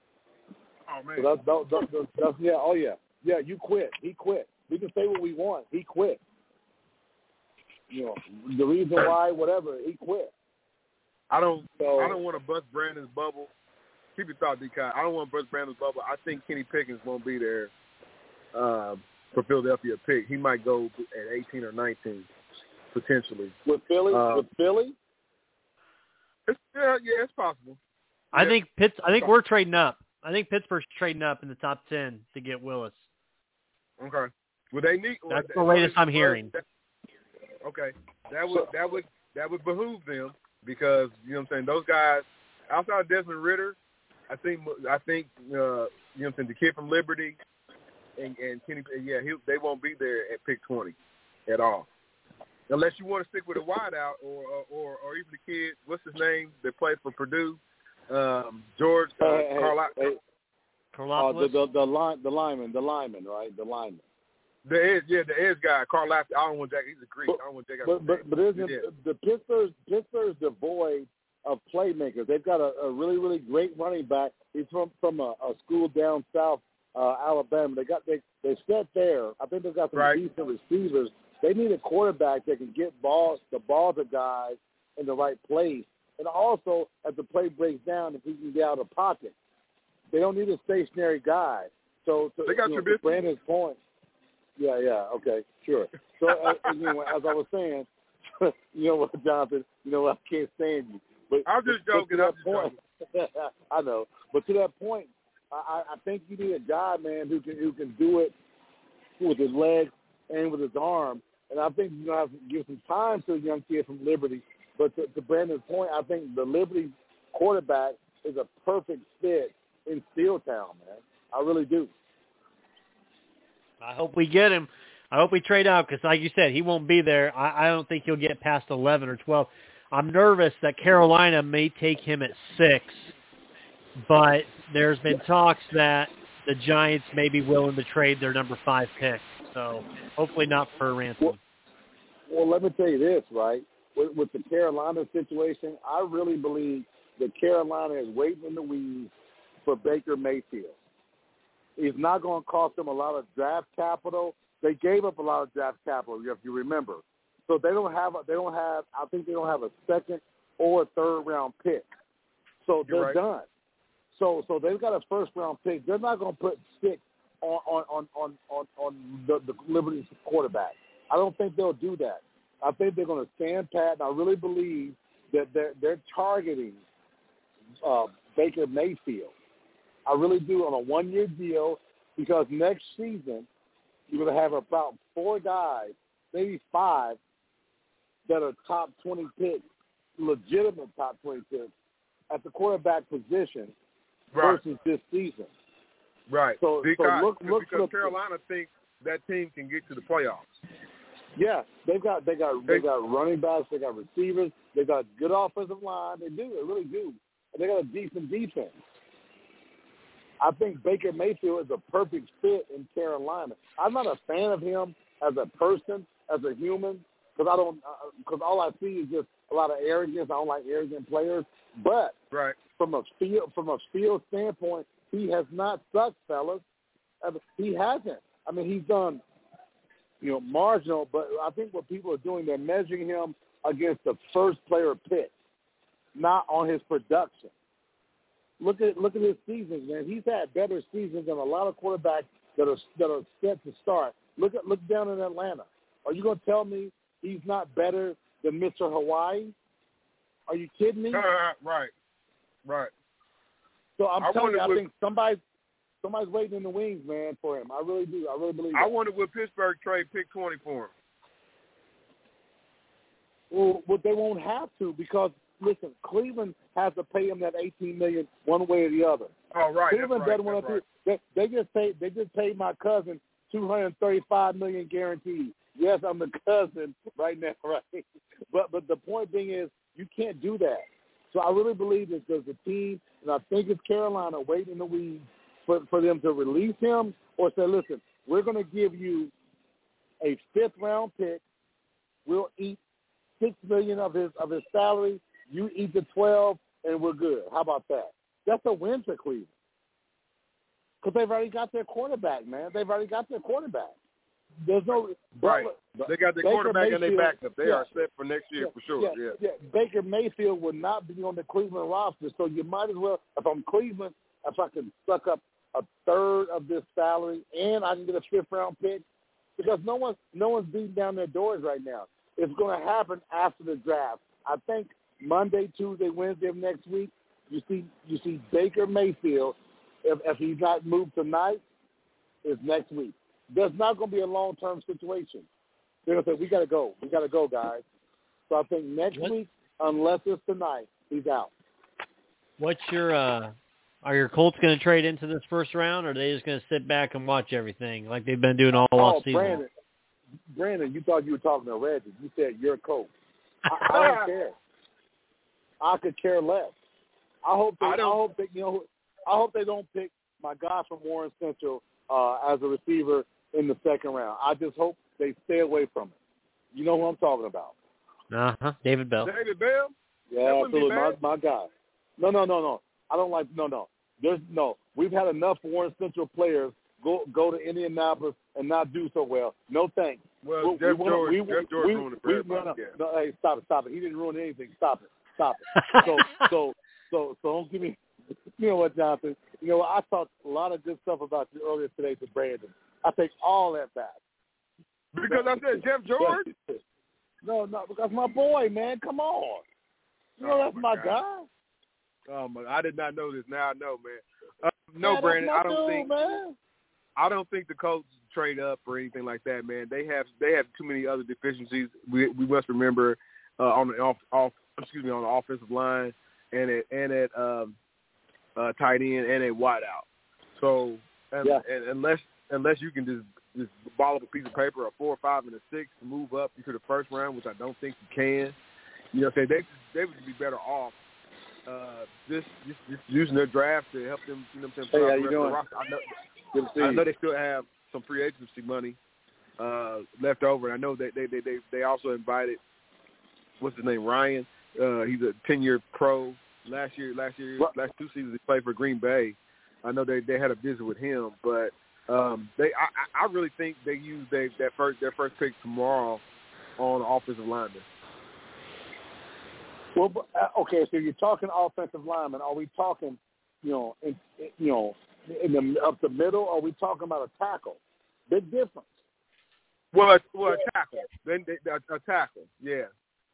Oh man. So that's, that's, that's, that's yeah. Oh yeah. Yeah. You quit. He quit. We can say what we want. He quit. You know the reason why, whatever. He quit. I don't. So, I don't want to bust Brandon's bubble. Keep your thought, D K. I don't want to bust Brandon's bubble. I think Kenny Pickens won't be there uh, for Philadelphia pick. He might go at eighteen or nineteen, potentially. With Philly? Uh, with Philly? It's, yeah, yeah, it's possible. I yeah. think Pitts. I think we're trading up. I think Pittsburgh's trading up in the top ten to get Willis. Okay. Well, they need. That's well, the latest I'm hearing. Okay, that would that would that would behoove them because you know what I'm saying. Those guys outside of Desmond Ritter, I think I think uh, you know what I'm saying, the kid from Liberty and, and Kenny, yeah, he, they won't be there at pick twenty at all, unless you want to stick with a wideout or or or even the kid. What's his name that played for Purdue? Um, George uh, hey, Carli- hey, Karlaftis? uh, the the the, line, the lineman, the lineman, right? The lineman. The edge, yeah, the edge guy, Carl I don't want Jack. He's a Greek. But, I don't want Jack. But but, but isn't yeah. the Pittsburgh Pittsburgh's devoid of playmakers? They've got a, a really really great running back. He's from from a, a school down south, uh, Alabama. They got they they set there. I think they've got some right. decent receivers. They need a quarterback that can get balls the ball to guys in the right place, and also as the play breaks down, if he can get out of the pocket. They don't need a stationary guy. So, so they got you know, to Brandon's point. Yeah, yeah, okay, sure. So, uh, you know, as I was saying, you know what, Jonathan, you know what, I can't stand you. But I'm just but joking. To that I'm just point, joking. I know, but to that point, I, I think you need a guy, man, who can who can do it with his legs and with his arm. And I think you're going to have to give some time to a young kid from Liberty. But to, to Brandon's point, I think the Liberty quarterback is a perfect fit in Steeltown, man. I really do. I hope we get him. I hope we trade out because, like you said, he won't be there. I, I don't think he'll get past eleven or twelve. I'm nervous that Carolina may take him at six, but there's been talks that the Giants may be willing to trade their number five pick. So hopefully not for a ransom. Well, well, let me tell you this, right? With, with the Carolina situation, I really believe that Carolina is waiting in the wings for Baker Mayfield. It's not going to cost them a lot of draft capital. They gave up a lot of draft capital, if you remember. So they don't have. A, they don't have. I think they don't have a second or a third round pick. So they're right. done. So so they've got a first round pick. They're not going to put six on on on on on, on the, the Liberty quarterback. I don't think they'll do that. I think they're going to stand pat, and I really believe that they're they're targeting uh, Baker Mayfield. I really do on a one-year deal because next season you're going to have about four guys, maybe five, that are top twenty picks, legitimate top twenty picks at the quarterback position right. versus this season. Right. So, because so look, look because for the, Carolina thinks that team can get to the playoffs. Yeah, they've got they got they got running backs, they got receivers, they got a good offensive line. They do, they really do. And they got a decent defense. I think Baker Mayfield is a perfect fit in Carolina. I'm not a fan of him as a person, as a human, because I don't because uh, all I see is just a lot of arrogance. I don't like arrogant players. But right. from a field from a field standpoint, he has not sucked, fellas. He hasn't. I mean, he's done, you know, marginal, but I think what people are doing, they're measuring him against the first player pick, not on his production. Look at look at his seasons, man. He's had better seasons than a lot of quarterbacks that are that are set to start. Look at look down in Atlanta. Are you going to tell me he's not better than Mister Hawaii? Are you kidding me? right, right. So I'm I telling you, I with, think somebody's somebody's waiting in the wings, man, for him. I really do. I really believe. I that. wonder would Pittsburgh trade pick twenty for him. Well, well, they won't have to because listen, Cleveland has to pay him that eighteen million dollars one way or the other. Oh, right. Cleveland right, doesn't want to. right. They, they just paid. They just paid my cousin two hundred thirty-five million dollars guaranteed. Yes, I'm the cousin right now, right? But but the point being is, you can't do that. So I really believe that there's a team, and I think it's Carolina waiting in the weeds for for them to release him or say, listen, we're going to give you a fifth round pick. We'll eat six million of his of his salary. You eat the twelve, and we're good. How about that? That's a win for Cleveland because they've already got their quarterback, man. They've already got their quarterback. There's no right. Butler, they got their Baker quarterback Mayfield, and their backup. They yeah, are set for next year yeah, for sure. Yeah, yeah, yeah. Baker Mayfield would not be on the Cleveland roster, so you might as well. If I'm Cleveland, if I can suck up a third of this salary and I can get a fifth round pick, because no one, no one's beating down their doors right now. It's going to happen after the draft. I think Monday, Tuesday, Wednesday of next week, you see, you see Baker Mayfield. If, if he's not moved tonight, is next week. There's not going to be a long-term situation. They're going to say, we got to go. We got to go, guys. So I think next what? week, unless it's tonight, he's out. What's your uh, – are your Colts going to trade into this first round, or are they just going to sit back and watch everything like they've been doing all oh, off season? Brandon, Brandon, you thought you were talking to Reggie. You said you're a coach. I, I don't care. I could care less. I hope they, I, I hope they, you know, I hope they don't pick my guy from Warren Central uh, as a receiver in the second round. I just hope they stay away from it. You know who I'm talking about? Uh huh. David Bell. David Bell. Yeah, absolutely. My, my guy. No, no, no, no. I don't like. No, no. There's no. We've had enough Warren Central players go go to Indianapolis and not do so well. No thanks. Well, we, Jeff we, George, we, Jeff George we, ruined it for we, everybody. no, no, Yeah. no, hey, stop it, stop it. He didn't ruin anything. Stop it, stop it. So, so, so, so don't give me. You know what, Jonathan? You know, I talked a lot of good stuff about you earlier today to Brandon. I take all that back. Because I said Jeff George? No, no, because my boy, man. Come on. You know, Oh, that's my my God. guy. Oh my! I did not know this. Now I know, man. Uh, no, Yeah, Brandon. that's my I don't dude, think. Man. I don't think the Colts trade up or anything like that, man. They have they have too many other deficiencies. We we must remember uh, on the off, off excuse me on the offensive line and at and at um, uh, tight end and at wideout. So and, Yeah. and unless unless you can just just ball up a piece of paper, a four, or five, and a six to move up into the first round, which I don't think you can. You know, what I'm saying they they would be better off uh, just, just just using their draft to help them. You know, what I'm saying. Hey, put how out the you rest of the doing? roster. I know, Good to see I you. know they still have some free agency money uh, left over. And I know that they, they they they also invited what's his name Ryan. Uh, he's a ten-year pro. Last year, last year, What? last two seasons he played for Green Bay. I know they, they had a visit with him, but um, they I, I really think they use they, that first their first pick tomorrow on offensive lineman. Well, but, uh, okay, so you're talking offensive lineman. Are we talking, you know, in, in, you know, in the up the middle? Or are we talking about a tackle? Big difference. Well, a, well, a tackle. Then they, a, a tackle. Yeah.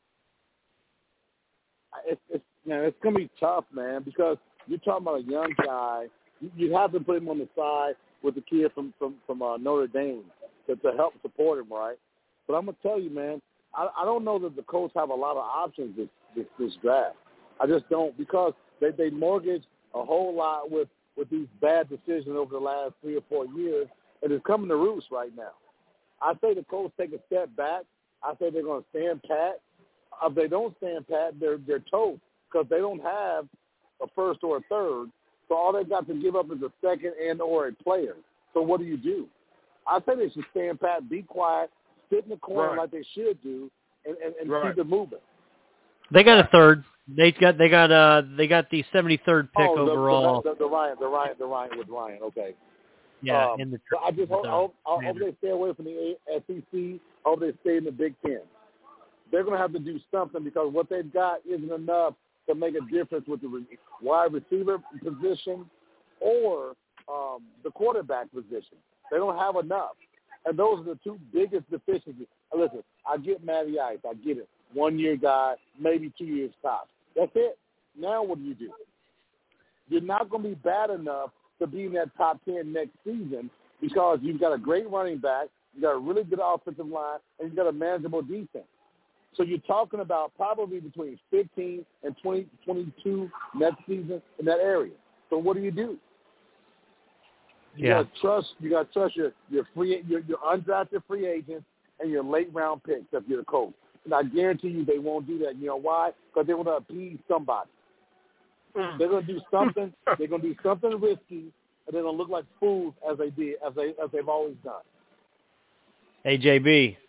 It's it's man, it's gonna be tough, man, because you're talking about a young guy. You, you have to put him on the side with the kid from from from uh, Notre Dame to, to help support him, right? But I'm gonna tell you, man, I, I don't know that the Colts have a lot of options this, this this draft. I just don't, because they they mortgage a whole lot with with these bad decisions over the last three or four years, and it's coming to roost right now. I say the Colts take a step back. I say they're going to stand pat. If they don't stand pat, they're they're toast because they don't have a first or a third. So all they've got to give up is a second and or a player. So what do you do? I say they should stand pat, be quiet, sit in the corner Right. like they should do, and, and, and Right. keep it moving. They got a third. They got they got uh they got the seventy-third pick oh, the, overall. The, the, the Ryan, the Ryan, the Ryan with Ryan. Okay. yeah, Um, in the. but I just hope, the I hope, I hope Commanders. they stay away from the S E C. I hope they stay in the Big Ten. They're going to have to do something because what they've got isn't enough to make a difference with the re- wide receiver position or um, the quarterback position. They don't have enough. And those are the two biggest deficiencies. Now, listen, I get Matty Ice. I get it. One-year guy, maybe two years tops. That's it. Now what do you do? You're not going to be bad enough to be in that top ten next season because you've got a great running back, you've got a really good offensive line, and you've got a manageable defense. So you're talking about probably between fifteen and twenty, twenty-two next season in that area. So what do you do? You Yeah. got to trust. You got to trust your your free your, your undrafted free agents and your late round picks if you're the coach. And I guarantee you they won't do that. You know why? Because they want to appease somebody. They're going to do something. They're going to do something risky, and they're going to look like fools as they did, as they as they've always done. Hey J B.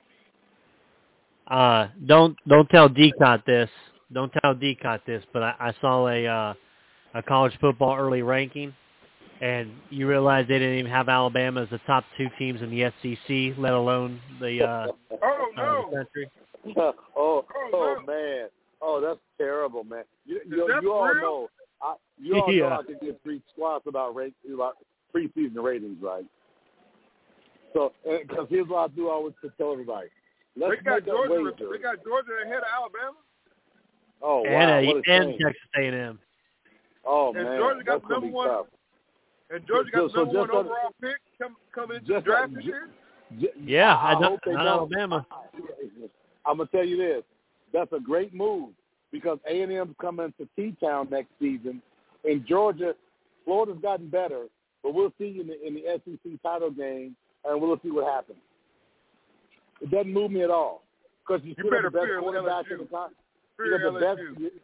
Uh, don't don't tell Decott this. Don't tell Decott this. But I, I saw a uh, a college football early ranking, and you realize they didn't even have Alabama as the top two teams in the S E C, let alone the uh, Oh, uh, no. the country. oh, oh, Oh, no. man. Oh, that's terrible, man. You, Is you, that you all real? know. I, you all Yeah. know I can get three squats about rate about preseason ratings, right? So, because here's what I do always to tell everybody. Let's They got make a Georgia. wager. They got Georgia ahead of Alabama. Oh, wow. and a, what a and shame. Texas A and M. Oh, And man. Georgia got That's the going to number be one. tough. And Georgia got So- the so number one just a- overall pick come, coming into the just draft a- this year. J- Yeah, I, I I don't- hope they not don't. Alabama. I'm going to tell you this. That's a great move because A and M's coming to T-Town next season. In Georgia, Florida's gotten better, but we'll see in the, in the S E C title game, and we'll see what happens. It doesn't move me at all because you You still have the better best fear quarterback L S U. in the country. You Fear got the L S best. U.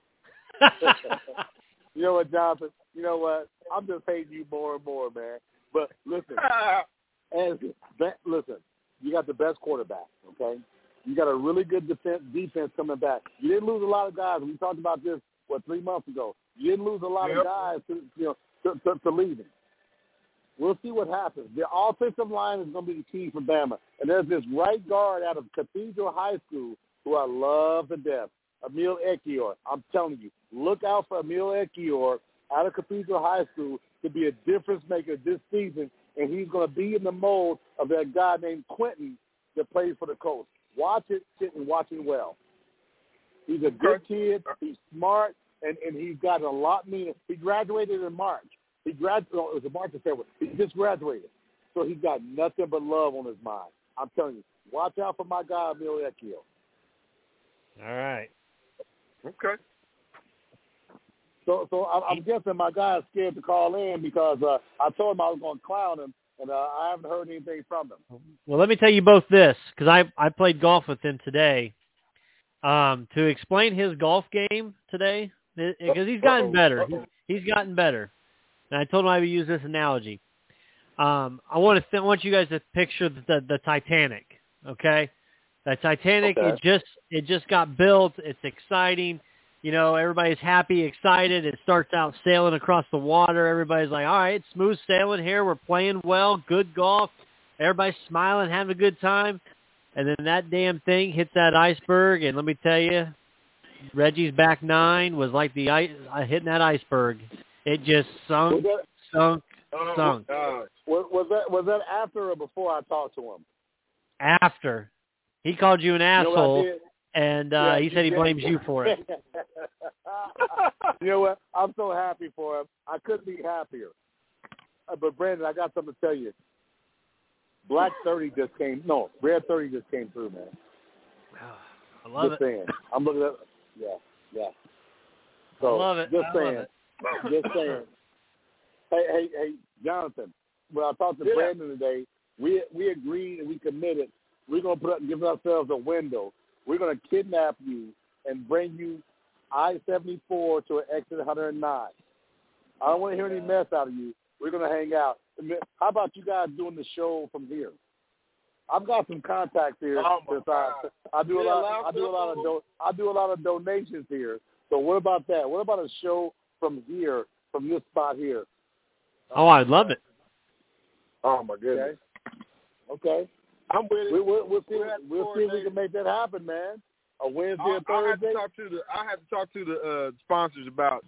You know what, Jonathan? You know what? I'm just hating you more and more, man. But listen, as that, listen, you got the best quarterback, okay? You got a really good defense defense coming back. You didn't lose a lot of guys. We talked about this, what, three months ago. You didn't lose a lot Yep. of guys to, you know, to, to, to leaving. We'll see what happens. The offensive line is going to be the key for Bama. And there's this right guard out of Cathedral High School who I love to death, Emil Ekiyor. I'm telling you, look out for Emil Ekiyor out of Cathedral High School to be a difference maker this season, and he's going to be in the mold of that guy named Quentin that plays for the Colts. Watch it, sit and watch it well. He's a good kid. He's smart, and, and he's got a lot meaner. He graduated in March. He graduated. Oh, it was a March or February. He just graduated, so he's got nothing but love on his mind. I'm telling you, watch out for my guy Emil Ekiyor. All right. Okay. So, so I'm, I'm guessing my guy is scared to call in because uh, I told him I was going to clown him, and uh, I haven't heard anything from him. Well, let me tell you both this, because I, I played golf with him today. Um, to explain his golf game today, because he's gotten better. He's, he's gotten better. And I told him I would use this analogy. Um, I want to th- want you guys to picture the, the, the Titanic, okay? The Titanic, Okay. it just it just got built. It's exciting. You know, everybody's happy, excited. It starts out sailing across the water. Everybody's like, all right, smooth sailing here. We're playing well, good golf. Everybody's smiling, having a good time. And then that damn thing hits that iceberg, and let me tell you, Reggie's back nine was like the ice, uh, hitting that iceberg. It just sunk, Was that, sunk, Oh, sunk. God. was, was that was that after or before I talked to him? After. He called you an You know what I asshole, did? and uh, Yeah, he said he did. blames you for it. You know what? I'm so happy for him. I couldn't be happier. Uh, but Brandon, I got something to tell you. Black thirty just came. No, Red thirty just came through, man. I love just it. saying. I'm looking at. Yeah, yeah. I So love it. just I saying. love it. Just saying. Hey, hey, hey, Jonathan. When I talked to Yeah. Brandon today, we we agreed and we committed. We're gonna put up, give ourselves a window. We're gonna kidnap you and bring you I seventy-four to an exit one hundred nine. I don't want to hear any mess out of you. We're gonna hang out. How about you guys doing the show from here? I've got some contacts here. Oh my since I, I do a Yeah, lot. I do a lot of do, I do a lot of donations here. So what about that? What about a show from here, from this spot here? Oh, I'd love it. Oh my goodness. Okay. Okay. I'm with it. We, we'll, we'll see. We're at We'll see if we can make that happen, man. A Wednesday or I'll, I'll have Thursday. to talk to the. I have to talk to the uh, sponsors about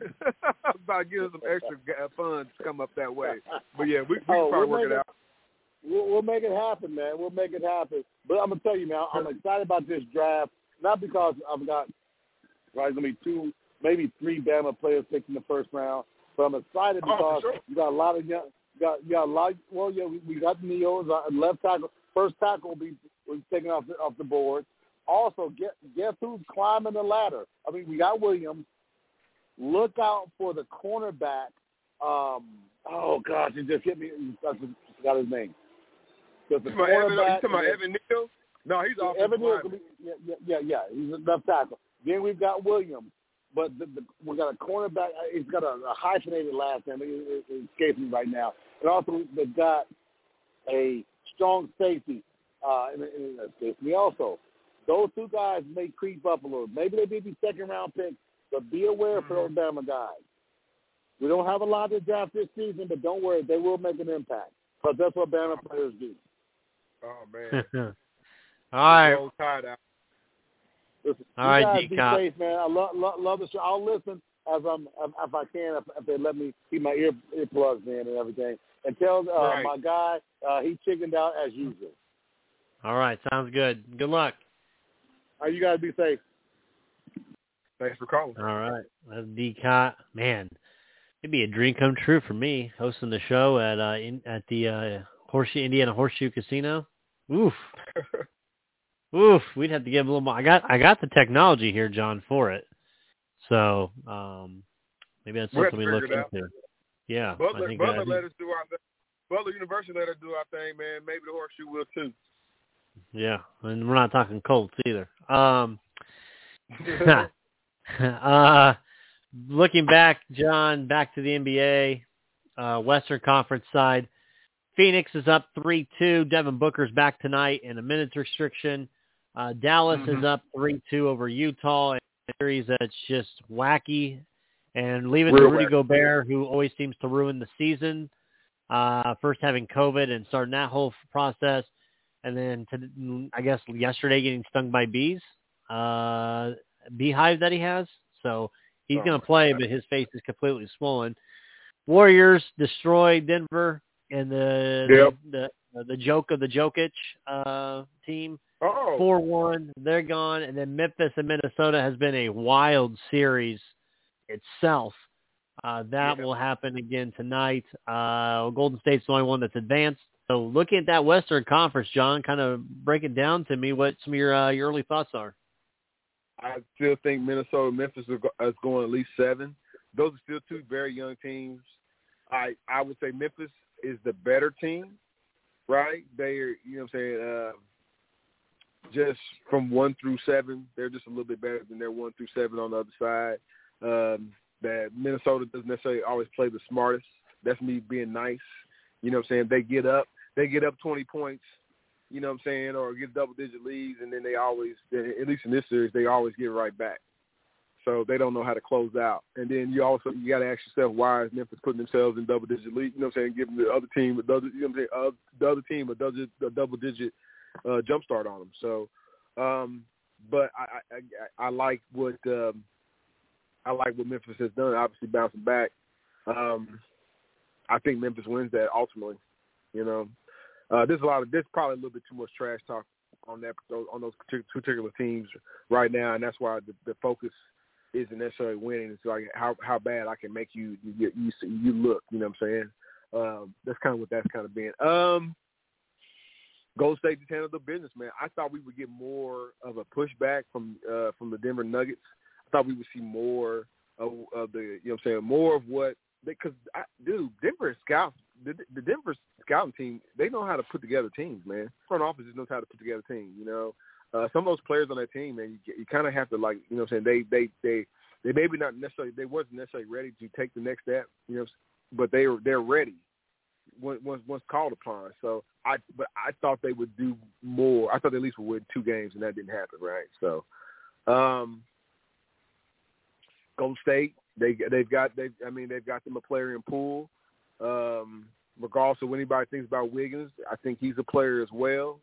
about getting some extra funds to come up that way. But yeah, we, we can Oh, probably we'll work make it out. We'll, we'll make it happen, man. We'll make it happen. But I'm gonna tell you, man, I'm excited about this draft. Not because I've got probably gonna be two, maybe three Bama players picked in the first round, but I'm excited Oh, because for sure. you got a lot of young. You got, you got a lot. Well, yeah, we, we got Neos. Uh, left tackle, first tackle will be, will be taken off the, off the board. Also, guess, guess who's climbing the ladder? I mean, we got Williams. Look out for the cornerback. Um, oh gosh, it just hit me. I forgot his name. The You talking about Evan, you cornerback. talking about Evan Neal? No, he's off. Evan Neal, yeah, yeah, yeah, yeah. He's a left tackle. Then we've got Williams, but the, the, we got a cornerback. He's got a, a hyphenated last name. It, it, it escapes me right now. And also, they've got a strong safety. Uh, and, and it escapes me also. Those two guys may creep up a little. Maybe they may be second round picks, but be aware mm-hmm. for those Bama guys. We don't have a lot to draft this season, but don't worry, they will make an impact. Because that's what Bama players do. Oh man. All right. Roll Tide out. Listen, All you right, guys be D-Cop. safe, man. I love, love, love the show. I'll listen as I'm, if I can, if, if they let me keep my ear earplugs in and everything. And tell uh, Right. my guy uh, he chickened out as usual. All right. Sounds good. Good luck. All right, you guys be safe. Thanks for calling. All right. That's D-Cop. Man, it'd be a dream come true for me hosting the show at uh, in, at the uh, Horseshoe Indiana Horseshoe Casino. Oof. Oof. We'd have to give a little more. I got I got the technology here, John, for it. So um, maybe that's We'll have something to we look figure it out. into. Yeah. Butler, I think, Butler uh, let us do our thing. Butler University let us do our thing, man. Maybe the Horseshoe will too. Yeah, and we're not talking Colts either. Um, uh, looking back, John, back to the N B A, uh, Western Conference side. Phoenix is up three two. Devin Booker's back tonight in a minutes restriction. Uh, Dallas mm-hmm. is up three two over Utah in a series that's just wacky. And leave it Real to Rudy wacky. Gobert, who always seems to ruin the season. Uh, first having COVID and starting that whole process. And then, to, I guess, yesterday getting stung by bees, uh, beehive that he has. So he's Oh, going to play, but his face is completely swollen. Warriors destroyed Denver and the Yep. the, the the joke of the Jokic uh, team. Oh. four one, they're gone. And then Memphis and Minnesota has been a wild series itself. Uh, that Yeah. will happen again tonight. Uh, Golden State's the only one that's advanced. So looking at that Western Conference, John, kind of break it down to me what some of your, uh, your early thoughts are. I still think Minnesota, Memphis is go- is going at least seven. Those are still two very young teams. I I would say Memphis is the better team, right? They're, you know what I'm saying, uh, just from one through seven, they're just a little bit better than their one through seven on the other side. Um, that Minnesota doesn't necessarily always play the smartest. That's me being nice. You know what I'm saying? They get up, they get up twenty points, you know what I'm saying, or get double-digit leads, and then they always, at least in this series, they always get right back. So they don't know how to close out. And then you also, you got to ask yourself, why is Memphis putting themselves in double-digit lead? You know what I'm saying? Giving the other team, you know what I'm saying, uh, the other team a double, a double-digit uh, jump start on them. So, um, but I, I, I, I like what um, I like what Memphis has done. Obviously, bouncing back. Um, I think Memphis wins that ultimately. You know, uh, there's a lot of there's probably a little bit too much trash talk on that on those particular teams right now, and that's why the, the focus isn't necessarily winning. It's like how how bad I can make you you get you, you look. You know what I'm saying? Um, that's kind of what that's kind of been. Um, Golden State just handled the business, man. I thought we would get more of a pushback from uh, from the Denver Nuggets. I thought we would see more of, of the, you know what I'm saying, more of what because dude, Denver scouts the, the Denver scouting team. They know how to put together teams, man. Front office just knows how to put together teams. You know, uh, some of those players on that team, man, you, you kind of have to like, you know, what I'm saying they they they they maybe not necessarily they wasn't necessarily ready to take the next step, you know, but they were they're ready once once called upon. So I but I thought they would do more. I thought they at least would win two games, and that didn't happen, right? So. Um, Golden State, they they've got they I mean they've got them a player in Poole. Um, regardless of what anybody thinks about Wiggins, I think he's a player as well.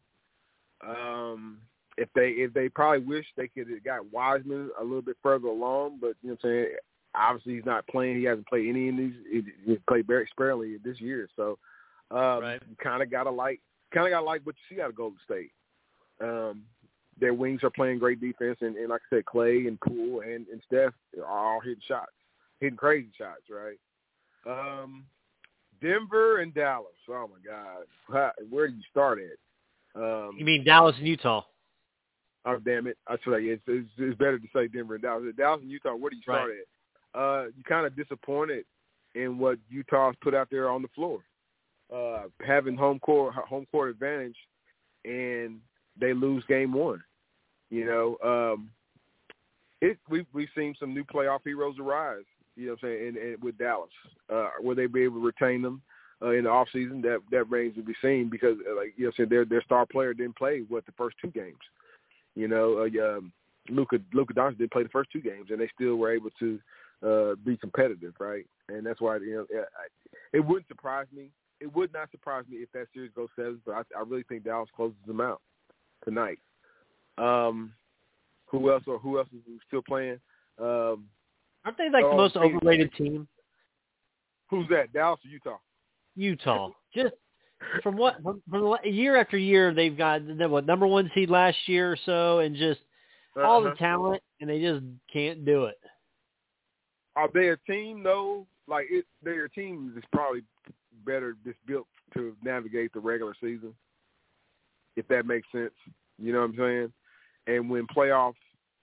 Um, if they if they probably wish they could have got Wiseman a little bit further along, but you know what I'm saying. Obviously, he's not playing. He hasn't played any in these. He, he played very sparingly this year, so um, right. you kind of gotta like kind of gotta like what you see out of Golden State. Um, Their wings are playing great defense, and, and like I said, Clay and Poole and, and Steph are all hitting shots, hitting crazy shots, right? Um, Denver and Dallas. Oh, my God. How, where do you start at? Um, You mean Dallas and Utah? Oh, damn it. I swear, it's, it's, it's better to say Denver and Dallas. Dallas and Utah, where do you start right. at? Uh, you're kind of disappointed in what Utah's put out there on the floor. Uh, having home court, home court advantage, and they lose game one. You know, um, it, we've, we've seen some new playoff heroes arise, you know what I'm saying, and, and with Dallas. Uh, will they be able to retain them uh, in the offseason? That that remains to be seen because, uh, like you know, what I'm saying, their their star player didn't play, what, the first two games. You know, uh, um, Luka, Luka Doncic didn't play the first two games, and they still were able to uh, be competitive, right? And that's why, you know, it wouldn't surprise me. It would not surprise me if that series goes seven, but I, I really think Dallas closes them out tonight. Um, who else or who else is still playing? Um, Aren't they like oh, the most Phoenix. overrated team? Who's that? Dallas or Utah? Utah. Just from what from, from year after year, they've got the what number one seed last year or so, and just uh-huh. all the talent, and they just can't do it. Are they a team though? Like it, their team is probably better just built to navigate the regular season, if that makes sense. You know what I'm saying? And when playoffs,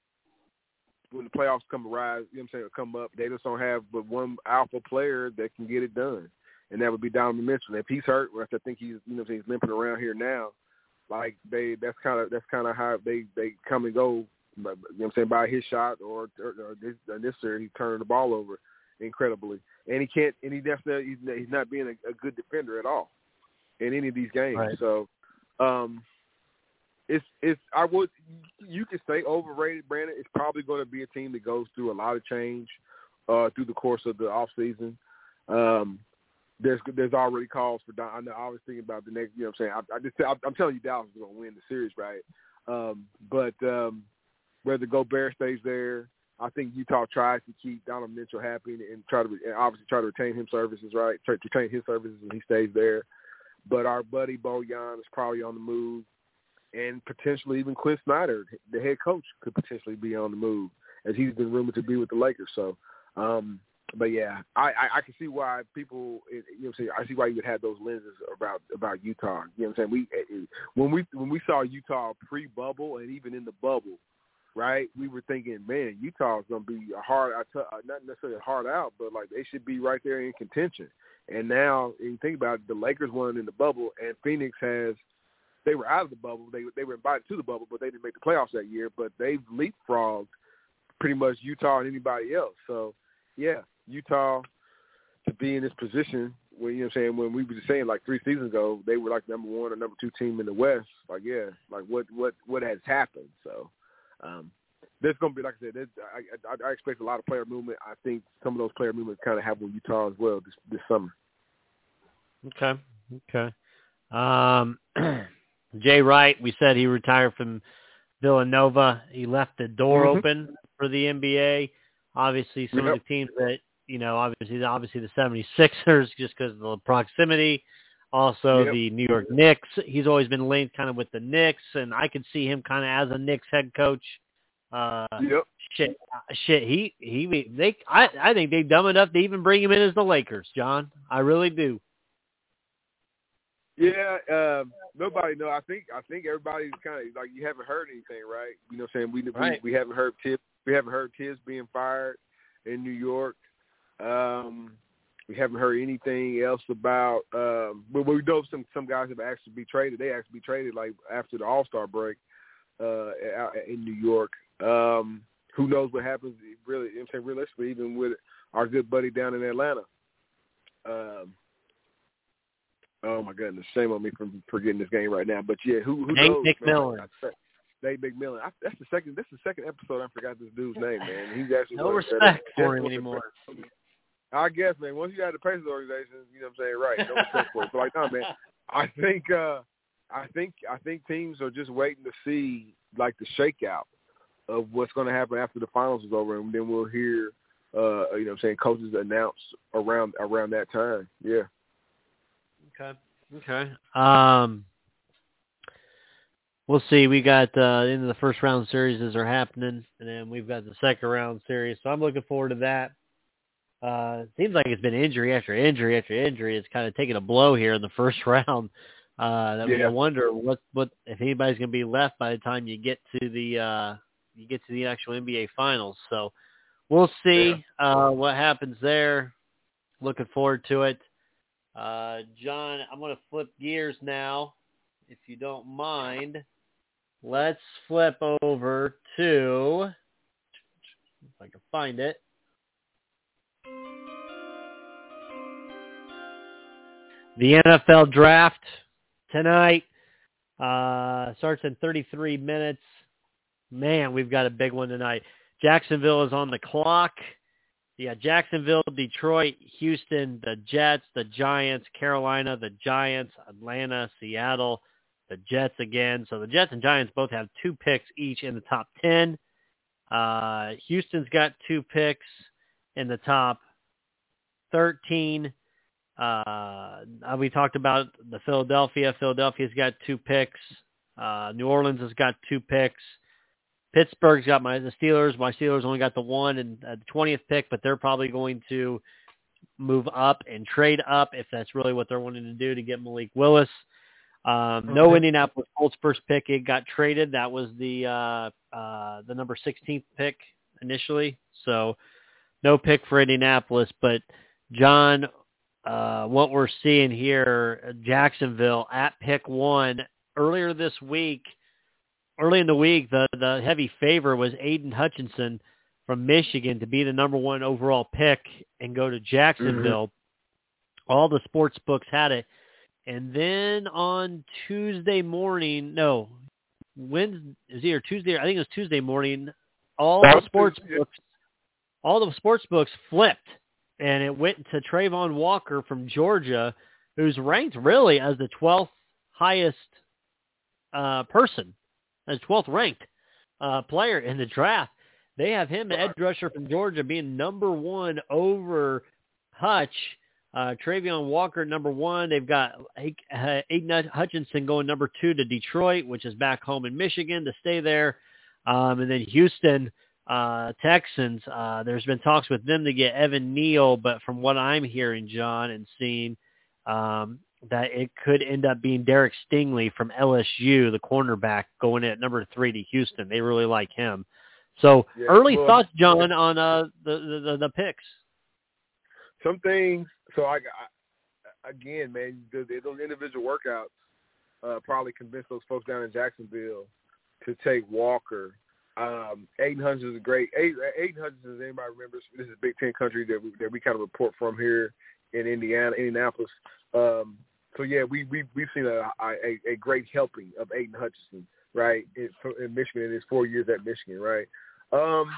when the playoffs come arise, you know what I'm saying, come up, they just don't have but one alpha player that can get it done, and that would be Donovan Mitchell. If he's hurt, which I think he's, you know, he's limping around here now, like they, that's kind of that's kind of how they, they come and go. You know what I'm saying, by his shot or, or, or this, in this series, he's turning the ball over incredibly, and he can't, and he definitely he's, he's not being a, a good defender at all in any of these games. Right. So. Um, It's it's I would you could say overrated, Brandon. It's probably going to be a team that goes through a lot of change uh, through the course of the off season. Um, there's there's already calls for. I know I was thinking about the next. You know, what I'm saying I, I just I'm telling you Dallas is going to win the series, right? Um, but um, whether Gobert stays there, I think Utah tries to keep Donovan Mitchell happy and, and try to and obviously try to retain him services, right? Try to retain his services and he stays there. But our buddy Bojan is probably on the move. And potentially even Quinn Snyder, the head coach, could potentially be on the move, as he's been rumored to be with the Lakers. So, um, but yeah, I, I, I can see why people, you know, what I'm saying, I see why you would have those lenses about about Utah. You know what I'm saying? We when we when we saw Utah pre-bubble and even in the bubble, right? We were thinking, man, Utah is going to be a hard, not necessarily a hard out, but like they should be right there in contention. And now, if you think about it, the Lakers won in the bubble, and Phoenix has. They were out of the bubble. They they were invited to the bubble, but they didn't make the playoffs that year. But they've leapfrogged pretty much Utah and anybody else. So, yeah, Utah to be in this position when, you know what I'm saying, when we were just saying like three seasons ago, they were like number one or number two team in the West. Like, yeah, like what what, what has happened? So, um, there's going to be, like I said, I, I, I expect a lot of player movement. I think some of those player movements kind of happen with Utah as well this, this summer. Okay, okay. Um Jay Wright, we said he retired from Villanova. He left the door mm-hmm. open for the N B A. Obviously, some yep. of the teams that, you know, obviously obviously the seventy-sixers just because of the proximity. Also, yep. the New York Knicks. He's always been linked kind of with the Knicks, and I could see him kind of as a Knicks head coach. Uh, yep. Shit, shit. He he. They. I I think they're dumb enough to even bring him in as the Lakers, John. I really do. Yeah, um, nobody know. I think I think everybody's kind of like, you haven't heard anything, right? You know what I'm saying? We right. we, we haven't heard Tibbs. We haven't heard Tibbs being fired in New York. Um, We haven't heard anything else about. Um, but we know some some guys have actually be traded. They actually be traded like after the All-Star break uh, out in New York. Um, who knows what happens? Really, I'm saying realistically, even with our good buddy down in Atlanta. Um, oh my goodness, shame on me for forgetting this game right now. But yeah, who who Nate knows? McMillan. Man, Nate McMillan. I, that's the second. That's the second episode I forgot this dude's name, man. He's actually no one respect better, for him anymore. I guess, man. Once you got the Pacers organization, you know what I'm saying, right? No respect for it. So like, no, man. I think, uh, I think, I think teams are just waiting to see like the shakeout of what's going to happen after the finals is over, and then we'll hear, uh, you know, what I'm saying, coaches announce around around that time. Yeah. Okay. Okay. Um. We'll see. We got uh, into the first round series are happening, and then we've got the second round series. So I'm looking forward to that. Uh, it seems like it's been injury after injury after injury. It's kind of taking a blow here in the first round. Uh, that yeah. I wonder what what if anybody's going to be left by the time you get to the uh, you get to the actual N B A finals. So we'll see yeah. uh, what happens there. Looking forward to it. Uh, John, I'm going to flip gears now, if you don't mind. Let's flip over to, if I can find it. The N F L draft tonight uh, starts in thirty-three minutes. Man, we've got a big one tonight. Jacksonville is on the clock. Yeah, Jacksonville, Detroit, Houston, the Jets, the Giants, Carolina, the Giants, Atlanta, Seattle, the Jets again. So the Jets and Giants both have two picks each in the top ten. Uh, Houston's got two picks in the top thirteen. Uh, we talked about the Philadelphia. Philadelphia's got two picks. Uh, New Orleans has got two picks. Pittsburgh's got my the Steelers. My Steelers only got the one and uh, the twentieth pick, but they're probably going to move up and trade up if that's really what they're wanting to do to get Malik Willis. Um, okay. No Indianapolis Colts first pick. It got traded. That was the uh, uh, the number sixteenth pick initially. So no pick for Indianapolis. But, John, uh, what we're seeing here, Jacksonville at pick one earlier this week, early in the week, the, the heavy favor was Aiden Hutchinson from Michigan to be the number one overall pick and go to Jacksonville. Mm-hmm. All the sports books had it. And then on Tuesday morning, no, Wednesday, is either Tuesday, I think it was Tuesday morning, all the sports books, all the sports books flipped, and it went to Trayvon Walker from Georgia, who's ranked really as the twelfth highest uh, person, as twelfth ranked uh, player in the draft. They have him, an edge rusher from Georgia, being number one over Hutch. Uh, Trayvon Walker, number one. They've got Aiden Hutchinson going number two to Detroit, which is back home in Michigan, to stay there. Um, and then Houston uh, Texans, uh, there's been talks with them to get Evan Neal, but from what I'm hearing, John, and seeing, um, that it could end up being Derek Stingley from L S U, the cornerback, going in at number three to Houston. They really like him. So yeah, early well, thoughts, John, on uh, the, the the picks. Some things. So I, I again, man, those individual workouts uh, probably convinced those folks down in Jacksonville to take Walker. Um, Aiden Hutchinson is great. Aiden, Aiden Hutchinson, as anybody remembers, this is Big Ten country that we, that we kind of report from here in Indiana, Indianapolis. Um, so yeah, we we we've seen a, a a great helping of Aiden Hutchinson, right, in, in Michigan in his four years at Michigan, right. Um,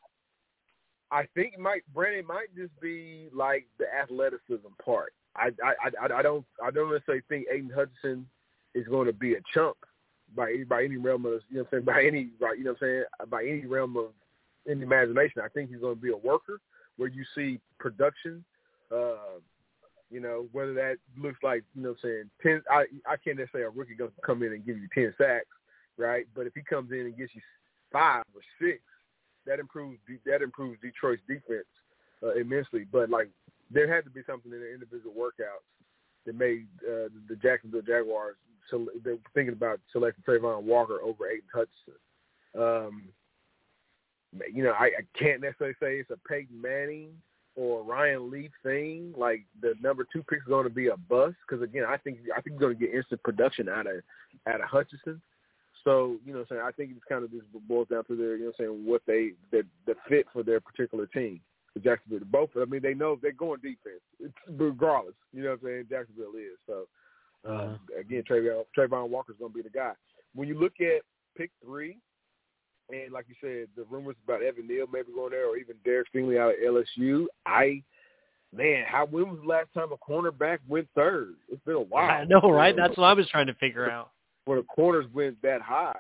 I think might Brandon might just be like the athleticism part. I I I, I don't I don't necessarily think Aiden Hutchinson is going to be a chump by by any realm of, you know what I'm saying, by any by, you know what I'm saying, by any realm of any imagination. I think he's going to be a worker where you see production. Uh, you know, whether that looks like, you know what I'm saying, ten I I can't necessarily say a rookie going to come in and give you ten sacks, right? But if he comes in and gets you five or six, that improves that improves Detroit's defense uh, immensely. But like, there had to be something in the individual workouts that made uh, the Jacksonville Jaguars so they're thinking about selecting Trayvon Walker over Aiden Hutchinson. Um, you know, I, I can't necessarily say it's a Peyton Manning or Ryan Leaf thing, like the number two pick is going to be a bust. Because again, I think I think he's going to get instant production out of out of Hutchinson. So you know, what I'm saying I think it's kind of just boils down to their, you know, what I'm saying what they the the fit for their particular team. Jacksonville, both. I mean, they know they're going defense, it's regardless. You know what I'm saying? Jacksonville is so. Um, uh-huh. Again, Trayvon, Trayvon Walker's going to be the guy. When you look at pick three, and like you said, the rumors about Evan Neal maybe going there, or even Derek Stingley out of L S U, I, man, how when was the last time a cornerback went third? It's been a while. I know, right? That's what I was trying to figure out. Where the corners went that high.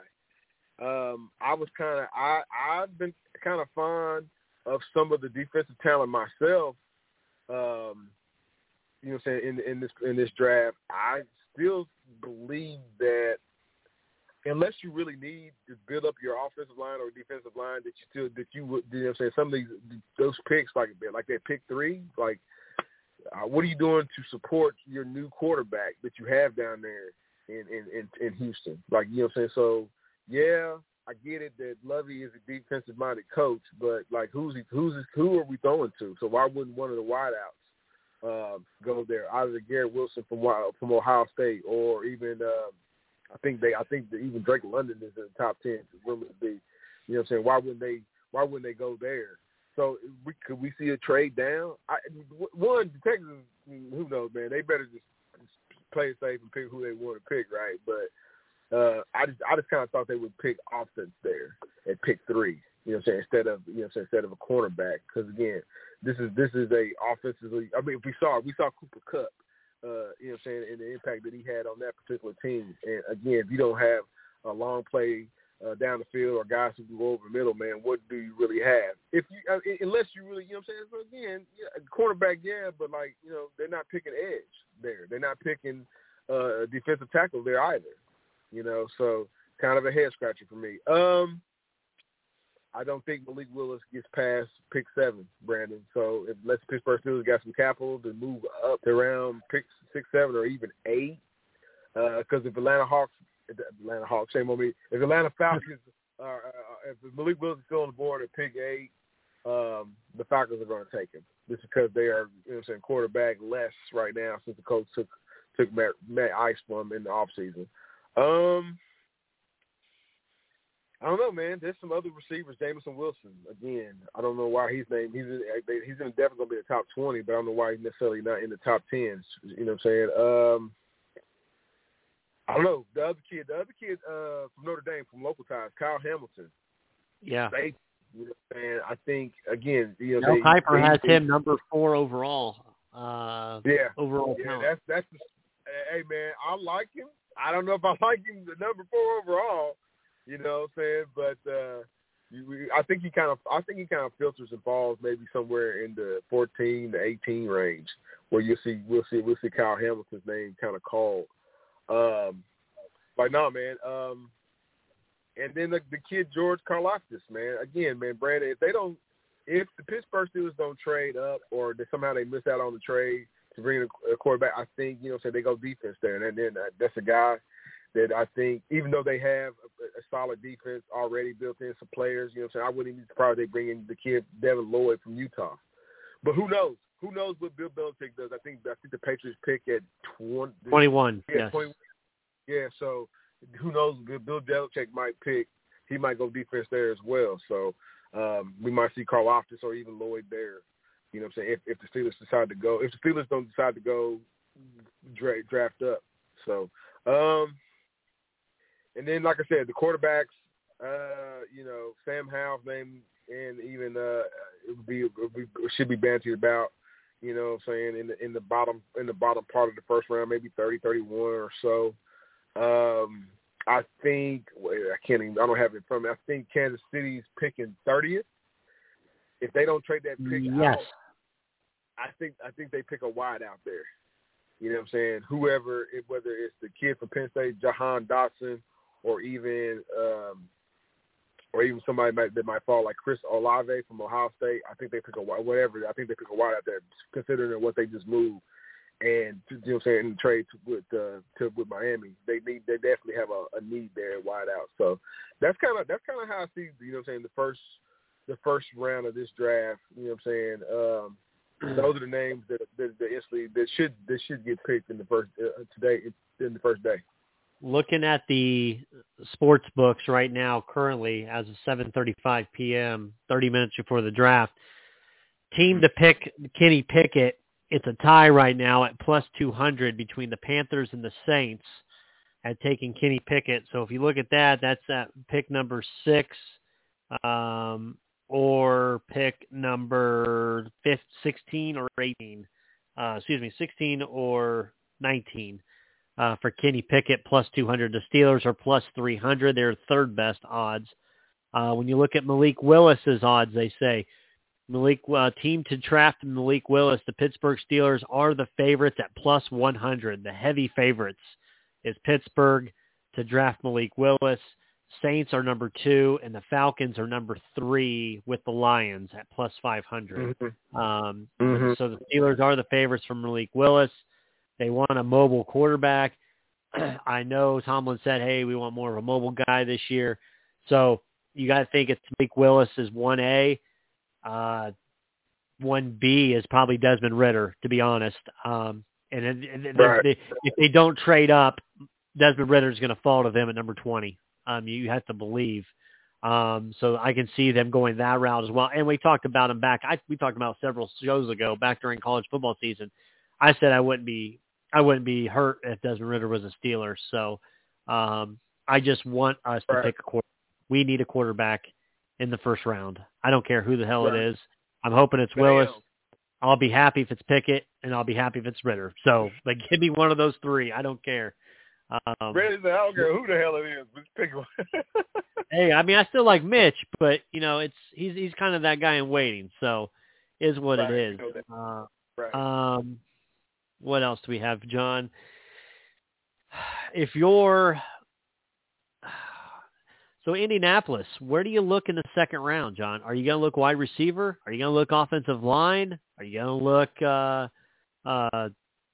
Um, I was kind of, I, I've been kind of fond of some of the defensive talent myself. Um, You know what I'm saying, in, in this in this draft, I still believe that unless you really need to build up your offensive line or defensive line, that you still that you would, you know what I'm saying, some of these those picks like like that pick three, like uh, what are you doing to support your new quarterback that you have down there in in, in, in Houston? Like, you know what I'm saying. So yeah, I get it that Lovey is a defensive minded coach, but like who's he, who's who are we throwing to? So why wouldn't one of the wideouts Uh, go there? Either Garrett Wilson from from Ohio State, or even uh, I think they I think that even Drake London is in the top ten. Rumored to be, you know what I'm saying? Why wouldn't they Why wouldn't they go there? So we, could we see a trade down? I, one, the Texans, who knows, man? They better just play it safe and pick who they want to pick, right? But uh, I just I just kind of thought they would pick offense there at pick three. You know what I'm saying? Instead of you know what I'm saying, instead of a cornerback, because again, this is this is a offensively. I mean, if we saw we saw Cooper Kupp, uh, you know what I'm saying, and the impact that he had on that particular team. And again, if you don't have a long play uh, down the field or guys who can go over the middle, man, what do you really have? If you uh, unless you really, you know what I'm saying. So again, yeah, cornerback, yeah, but like you know, they're not picking edge there. They're not picking uh, a defensive tackle there either. You know, so kind of a head scratcher for me. Um. I don't think Malik Willis gets past pick seven, Brandon. So if let's Pittsburgh Steelers got some capital to move up to around pick six, seven, or even eight, because uh, if Atlanta Hawks, Atlanta Hawks, shame on me, if Atlanta Falcons, uh, uh, if Malik Willis is still on the board at pick eight, um, the Falcons are going to take him. Just because they are, you know, what I'm saying, quarterback less right now since the coach took took Matt, Matt Ice from him in the offseason. Um. I don't know, man. There's some other receivers. Jamison Wilson, again, I don't know why he's named. He's in, he's in definitely going to be the top twenty, but I don't know why he's necessarily not in the top ten. You know what I'm saying? Um, I don't know. The other kid, the other kid uh, from Notre Dame, from local ties, Kyle Hamilton. Yeah. They, you know what I'm saying? I think, again, you know, Mel they, Kiper they, has they, him number four overall. Uh, yeah. Overall yeah, count. that's, that's the, hey, man, I like him. I don't know if I like him the number four overall. You know what I'm saying? But uh, you, I think he kind of, I think he kind of filters and falls maybe somewhere in the fourteen to eighteen range, where you'll see, we'll see, we'll see Kyle Hamilton's name kind of called. Um, but no, man. Um, and then the, the kid George Karlaftis, man. Again, man, Brandon, if they don't, if the Pittsburgh Steelers don't trade up, or they, somehow they miss out on the trade to bring a, a quarterback, I think you know, so they go defense there, and then uh, that's a guy that I think, even though they have a, a solid defense already built in, some players, you know what I'm saying, I wouldn't even be surprised they bring in the kid Devin Lloyd from Utah. But who knows? Who knows what Bill Belichick does? I think I think the Patriots pick at twenty, twenty-one. Yeah, yes. twenty, yeah, so who knows? Bill Belichick might pick. He might go defense there as well. So um, we might see Karlaftis or even Lloyd there. You know what I'm saying? If, if the Steelers decide to go, if the Steelers don't decide to go dra- draft up. So, um, and then, like I said, the quarterbacks, uh, you know, Sam Howell's name, and even uh, it would be, it would be it should be bantered about. You know what I'm saying, in the in the bottom in the bottom part of the first round, maybe thirty, thirty-one or so. Um, I think well, I can't even I don't have it in front of me. I think Kansas City's picking thirtieth. If they don't trade that pick yes. out, I think I think they pick a wide out there. You know what I'm saying? Whoever, it, whether it's the kid from Penn State, Jahan Dotson, or even um, or even somebody might, that might fall like Chris Olave from Ohio State. I think they pick a wide, whatever. I think they pick a wide out there, considering what they just moved. And you know what I'm saying, in the trade to, with uh, to with Miami, they need they definitely have a, a need there wide out. So that's kind of that's kind of how I see, you know what I'm saying, the first the first round of this draft. You know what I'm saying. Um, those are the names that that, that instantly that should that should get picked in the first uh, today in the first day. Looking at the sports books right now, currently as of seven thirty-five p.m., thirty minutes before the draft, team to pick Kenny Pickett. It's a tie right now at plus two hundred between the Panthers and the Saints at taking Kenny Pickett. So if you look at that, that's at pick number six um, or pick number fifteen, sixteen or eighteen. Uh, excuse me, sixteen or nineteen. Uh, for Kenny Pickett, plus two hundred. The Steelers are plus three hundred. They're third best odds. Uh, when you look at Malik Willis's odds, they say Malik uh, team to draft Malik Willis. The Pittsburgh Steelers are the favorites at plus one hundred. The heavy favorites is Pittsburgh to draft Malik Willis. Saints are number two, and the Falcons are number three with the Lions at plus five hundred. Mm-hmm. Um, mm-hmm. So the Steelers are the favorites for Malik Willis. They want a mobile quarterback. I know Tomlin said, hey, we want more of a mobile guy this year. So you got to think it's Malik Willis is one A. Uh, one B is probably Desmond Ridder, to be honest. Um, and, and, and right. they, if they don't trade up, Desmond Ridder is going to fall to them at number twenty. Um, you have to believe. Um, so I can see them going that route as well. And we talked about him back. I, we talked about several shows ago, back during college football season. I said I wouldn't be I wouldn't be hurt if Desmond Ridder was a Steeler. So um, I just want us to right. pick a quarterback. We need a quarterback in the first round. I don't care who the hell right. it is. I'm hoping it's Damn. Willis. I'll be happy if it's Pickett, and I'll be happy if it's Ridder. So, like, give me one of those three. I don't care. Um, Ridder, I don't care who the hell it is. Just pick one. Hey, I mean, I still like Mitch, but you know, it's he's he's kind of that guy in waiting. So, is what right. it is. Uh, right. Um. What else do we have, John? If you're so Indianapolis, where do you look in the second round, John? Are you going to look wide receiver? Are you going to look offensive line? Are you going to look uh, uh,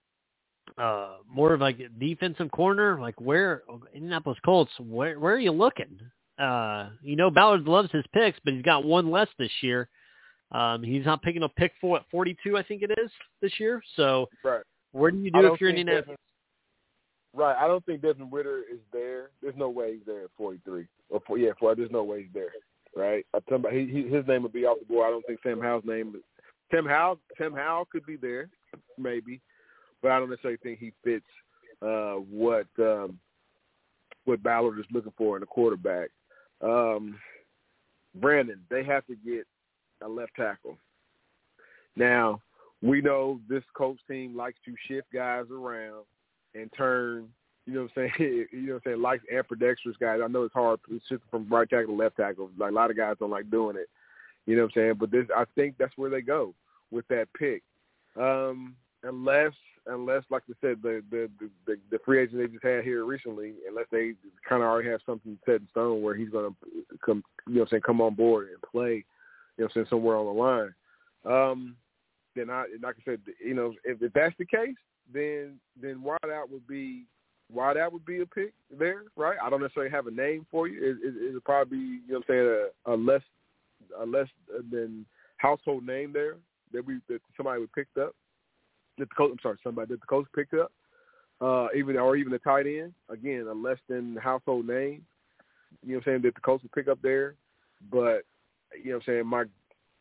uh, more of like defensive corner? Like where Indianapolis Colts? Where where are you looking? Uh, you know, Ballard loves his picks, but he's got one less this year. Um, he's not picking up pick four at forty-two, I think it is this year. So. Right. Where do you do if you're in Indianapolis? Right. I don't think Desmond Ridder is there. There's no way he's there at forty-three. Or for, yeah, for, there's no way he's there. Right. I tell you, he, he, his name would be off the board. I don't think Sam Howell's name. Tim Howell. Tim Howell could be there, maybe, but I don't necessarily think he fits uh, what um, what Ballard is looking for in a quarterback. Um, Brandon, they have to get a left tackle now. We know this coach team likes to shift guys around and turn, you know what I'm saying, you know what I'm saying, likes ambidextrous guys. I know it's hard to shift from right tackle to left tackle. Like a lot of guys don't like doing it, you know what I'm saying? But this, I think that's where they go with that pick. Um, unless, unless, like I said, the the, the the free agent they just had here recently, unless they kind of already have something set in stone where he's going to come, you know what I'm saying, come on board and play, you know what I'm saying, somewhere on the line. Um, Then I, like I said, you know, if, if that's the case, then then wideout would be wideout would be a pick there, right? I don't necessarily have a name for you. It, it, it'll probably be, you know, what I'm saying, a, a less a less than household name there that we that somebody would picked up. That the coach, I'm sorry, somebody that the coach picked up, uh, even or even the tight end. Again, a less than household name. You know, what I'm saying, that the coach would pick up there, but you know, what I'm saying, my.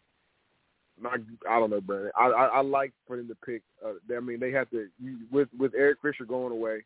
My, I don't know, Brandon. I, I, I like for them to pick. Uh, I mean, they have to you, with with Eric Fisher going away,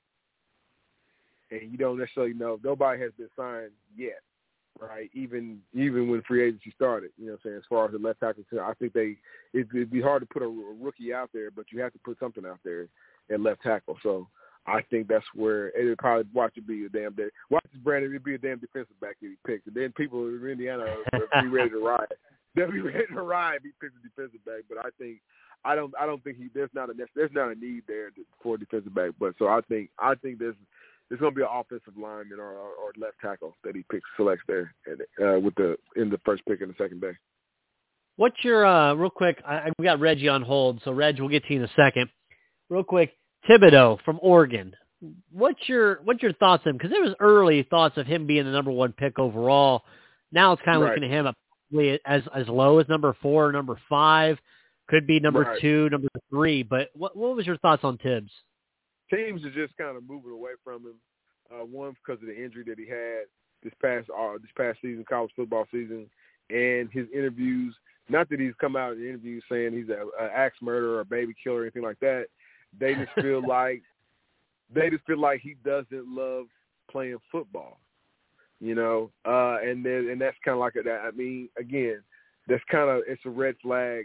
and you don't necessarily know. Nobody has been signed yet, right? Even even when free agency started, you know what I'm saying. As far as the left tackle, I think they it, it'd be hard to put a, a rookie out there, but you have to put something out there at left tackle. So I think that's where it'd probably watch it be a damn day. Watch this, Brandon. It'd be a damn defensive back if he picked, and then people in Indiana would be ready to ride. They'll be ready to ride. He picks a defensive back, but I think I don't. I don't think he. There's not a there's not a need there to, for a defensive back. But so I think I think there's there's going to be an offensive lineman or, or, or left tackle that he picks selects there uh, with the in the first pick in the second day. What's your uh, real quick? I, we got Reggie on hold, so Reg, we'll get to you in a second. Real quick, Thibodeau from Oregon. What's your what's your thoughts on him? Because there was early thoughts of him being the number one pick overall. Now it's kind of right. looking at him up as as low as number four or number five. Could be number Right. two, number three. But what what was your thoughts on Tibbs? Teams are just kind of moving away from him. Uh, one because of the injury that he had this past uh, this past season, college football season, and his interviews. Not that he's come out in interviews saying he's an axe murderer or a baby killer or anything like that. They just feel like they just feel like he doesn't love playing football, you know. Uh, and then and that's kind of like a, that. I mean, again, that's kind of it's a red flag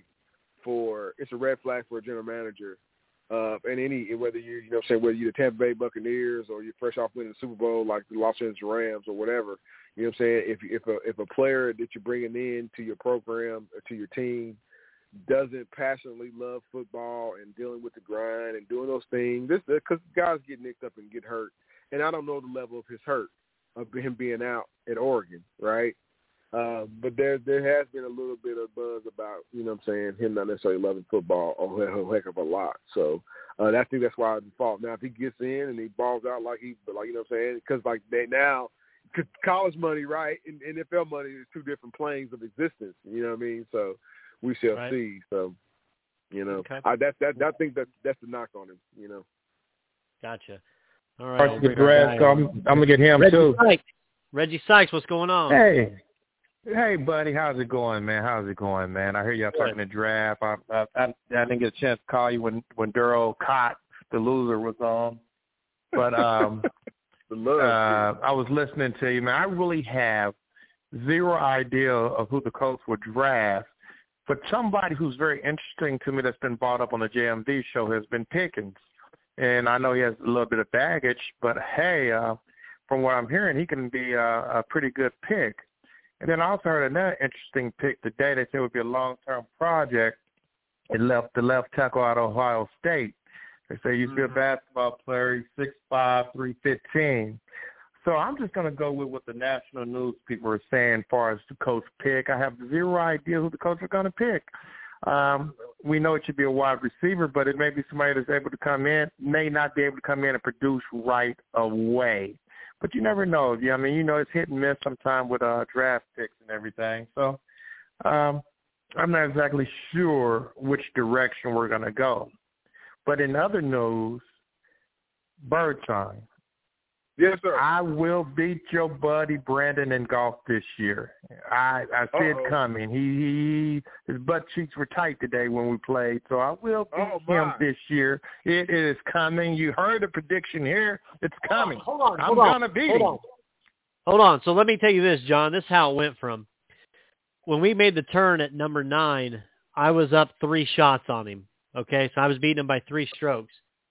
for it's a red flag for a general manager. Uh, and any whether you you know say whether you're the Tampa Bay Buccaneers or you're fresh off winning the Super Bowl like the Los Angeles Rams or whatever, you know what I'm saying? If if a if a player that you're bringing in to your program or to your team doesn't passionately love football and dealing with the grind and doing those things, this because guys get nicked up and get hurt, and I don't know the level of his hurt of him being out at Oregon, right? Uh, but there there has been a little bit of buzz about, you know what I'm saying, him not necessarily loving football a whole heck of a lot. So uh, I think that's why I default. Now, if he gets in and he balls out like he, like you know what I'm saying, because like they now, cause college money, right, and N F L money is two different planes of existence. You know what I mean? So we shall Right. see. So, you know, Okay. I, that, that, I think that that's the knock on him, you know. Gotcha. All right. Mark McGrath, so I'm, I'm going to get him Reggie too. Sykes. Reggie Sykes, what's going on? Hey. Hey, buddy, how's it going, man? How's it going, man? I hear y'all Good. talking the draft. I, I, I, I didn't get a chance to call you when, when Duro Cott, the loser, was on. But um, The love, uh, I was listening to you, man. I really have zero idea of who the coach would draft. But somebody who's very interesting to me that's been brought up on the J M V show has been Pickens. And I know he has a little bit of baggage, but, hey, uh, from what I'm hearing, he can be a, a pretty good pick. And then I also heard another interesting pick today. They said it would be a long-term project. It left the left tackle out of Ohio State. They say he's mm-hmm. a basketball player. He's six five, three fifteen. So I'm just going to go with what the national news people are saying as far as the coach pick. I have zero idea who the coach is going to pick. Um, we know it should be a wide receiver, but it may be somebody that's able to come in, may not be able to come in and produce right away. But you never know. Yeah, I mean, you know, it's hit and miss sometimes with uh, draft picks and everything. So um, I'm not exactly sure which direction we're going to go. But in other news, Birdsong. Yes, sir. I will beat your buddy Brandon in golf this year. I I see Uh-oh. it coming. He, he his butt cheeks were tight today when we played, so I will beat Oh, him my. this year. It is coming. You heard the prediction here. It's coming. Hold on, I'm hold on, gonna beat hold him. on. Hold on. So let me tell you this, John. This is how it went from when we made the turn at number nine. I was up three shots on him. Okay, so I was beating him by three strokes.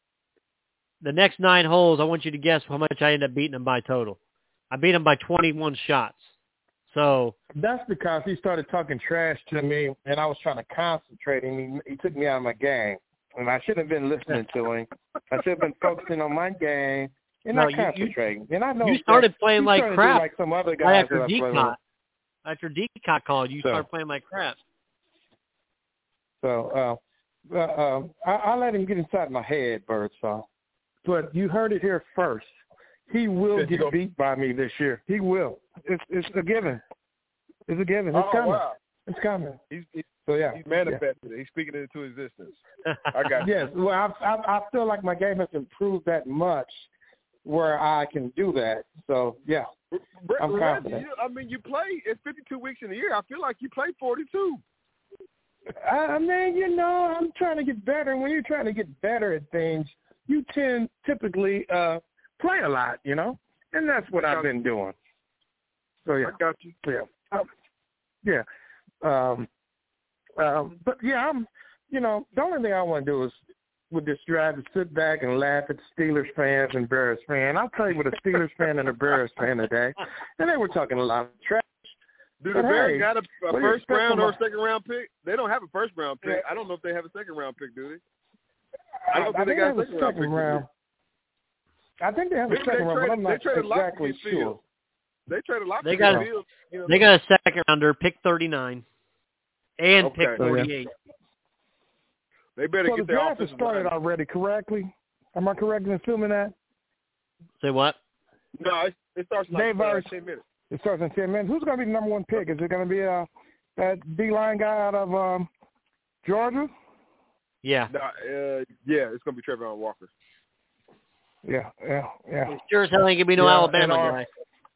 The next nine holes, I want you to guess how much I ended up beating him by total. I beat him by twenty-one shots. So That's because he started talking trash to me, and I was trying to concentrate, and he, he took me out of my game. And I should have been listening to him. I should have been focusing on my game and No, not you- you- concentrating. and I know you started that playing he's like trying to do crap like some other right guys after that I play with. Decott. After Decott called, you So- started playing like crap. So uh, uh, uh, I, I let him get inside my head, Birdsong. But you heard it here first. He will Yes, get go. beat by me this year. He will. It's it's a given. It's a given. It's Oh, coming. wow. It's coming. He's, he's, So yeah. he's manifested it. He's speaking it into existence. I got you. Yes. Well, I, I I feel like my game has improved that much where I can do that. So yeah. Brett, I'm Reggie, confident. you- I mean, you play. It's fifty-two weeks in a year. I feel like you play forty-two. I, I mean, you know, I'm trying to get better. And when you're trying to get better at things, you tend typically uh, play a lot, you know, and that's what I've been doing. So yeah, I got you. yeah, um, yeah. Um, um, but yeah, I'm. You know, the only thing I want to do is with this drive is sit back and laugh at Steelers fans and Bears fans. I played with a Steelers fan and a Bears fan today, and they were talking a lot of trash. Do But the Bears hey, got a, a what do you first expect round from or a- a second round pick? They don't have a first round pick. Yeah. I don't know if they have a second round pick, do they? I don't I think they got have a a second round second pick. round. I think they have a Maybe they second round, but traded- I'm not they traded a lot for exactly Fields. sure. They traded a lot They for got a- Fields, you know. They got a second rounder, pick thirty-nine, and Okay. pick forty-eight. They better So the get their draft has offensive started line. already, correctly? Am I correct in assuming that? Say what? No, it, it starts in like Dave uh, Harris. ten minutes. It starts in ten minutes. Who's going to be the number one pick? Is it going to be uh, that D-line guy out of um, Georgia? Yeah. No, uh, yeah, it's gonna be Trayvon Walker. Yeah, yeah, yeah. It sure as hell ain't gonna be no yeah, Alabama our, guy.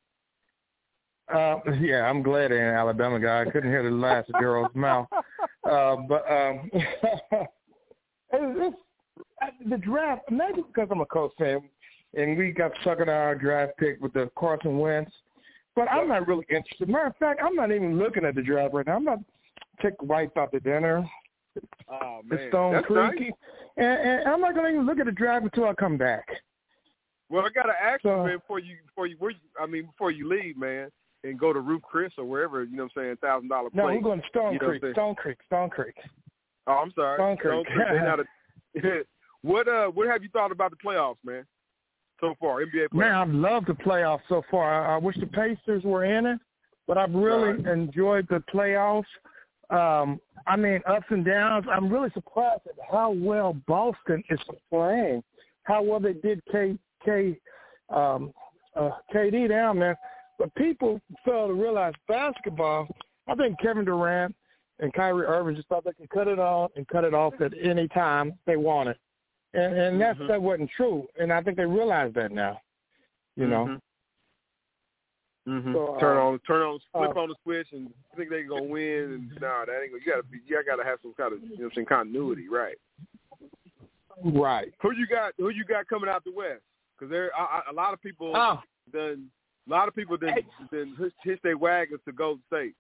Uh, yeah, I'm glad it ain't Alabama guy. I couldn't hear the last of Daryl's mouth. Uh, but um, it's, it's, the draft, maybe because I'm a Colts fan, and we got stuck in our draft pick with the Carson Wentz. But I'm not really interested. Matter of fact, I'm not even looking at the draft right now. I'm not taking White out to dinner. Oh, man. It's Stone That's Creek. nice. And, and I'm not going to even look at the draft until I come back. Well, I got to ask so, you, man, before you, before you, where you, I mean, before you leave, man, and go to Ruth Chris or wherever, you know what I'm saying, one thousand dollars plate. No, we're going to Stone you know Creek, Stone Creek, Stone Creek. Oh, I'm sorry. Stone Creek. Stone Creek. They not a, what, uh, what have you thought about the playoffs, man, so far, N B A playoffs? Man, I've loved the playoffs so far. I, I wish the Pacers were in it, but I've really right. enjoyed the playoffs. Um, I mean, ups and downs. I'm really surprised at how well Boston is playing, how well they did K, K, um, uh, K D down there. But people fail to realize basketball, I think Kevin Durant and Kyrie Irving just thought they could cut it on and cut it off at any time they wanted. And, and that's, mm-hmm. that wasn't true. And I think they realize that now, you know. Mm-hmm. Mm-hmm. So, turn uh, on, turn on, flip uh, on the switch, and think they're gonna win. And no, nah, that ain't gonna. You gotta be. You gotta have some kind of, you know, some continuity, right? Right. Who you got? Who you got coming out the West? Because there, a, a lot of people oh. done. A lot of people done, hey. done hitch, hitch their wagons to Golden State.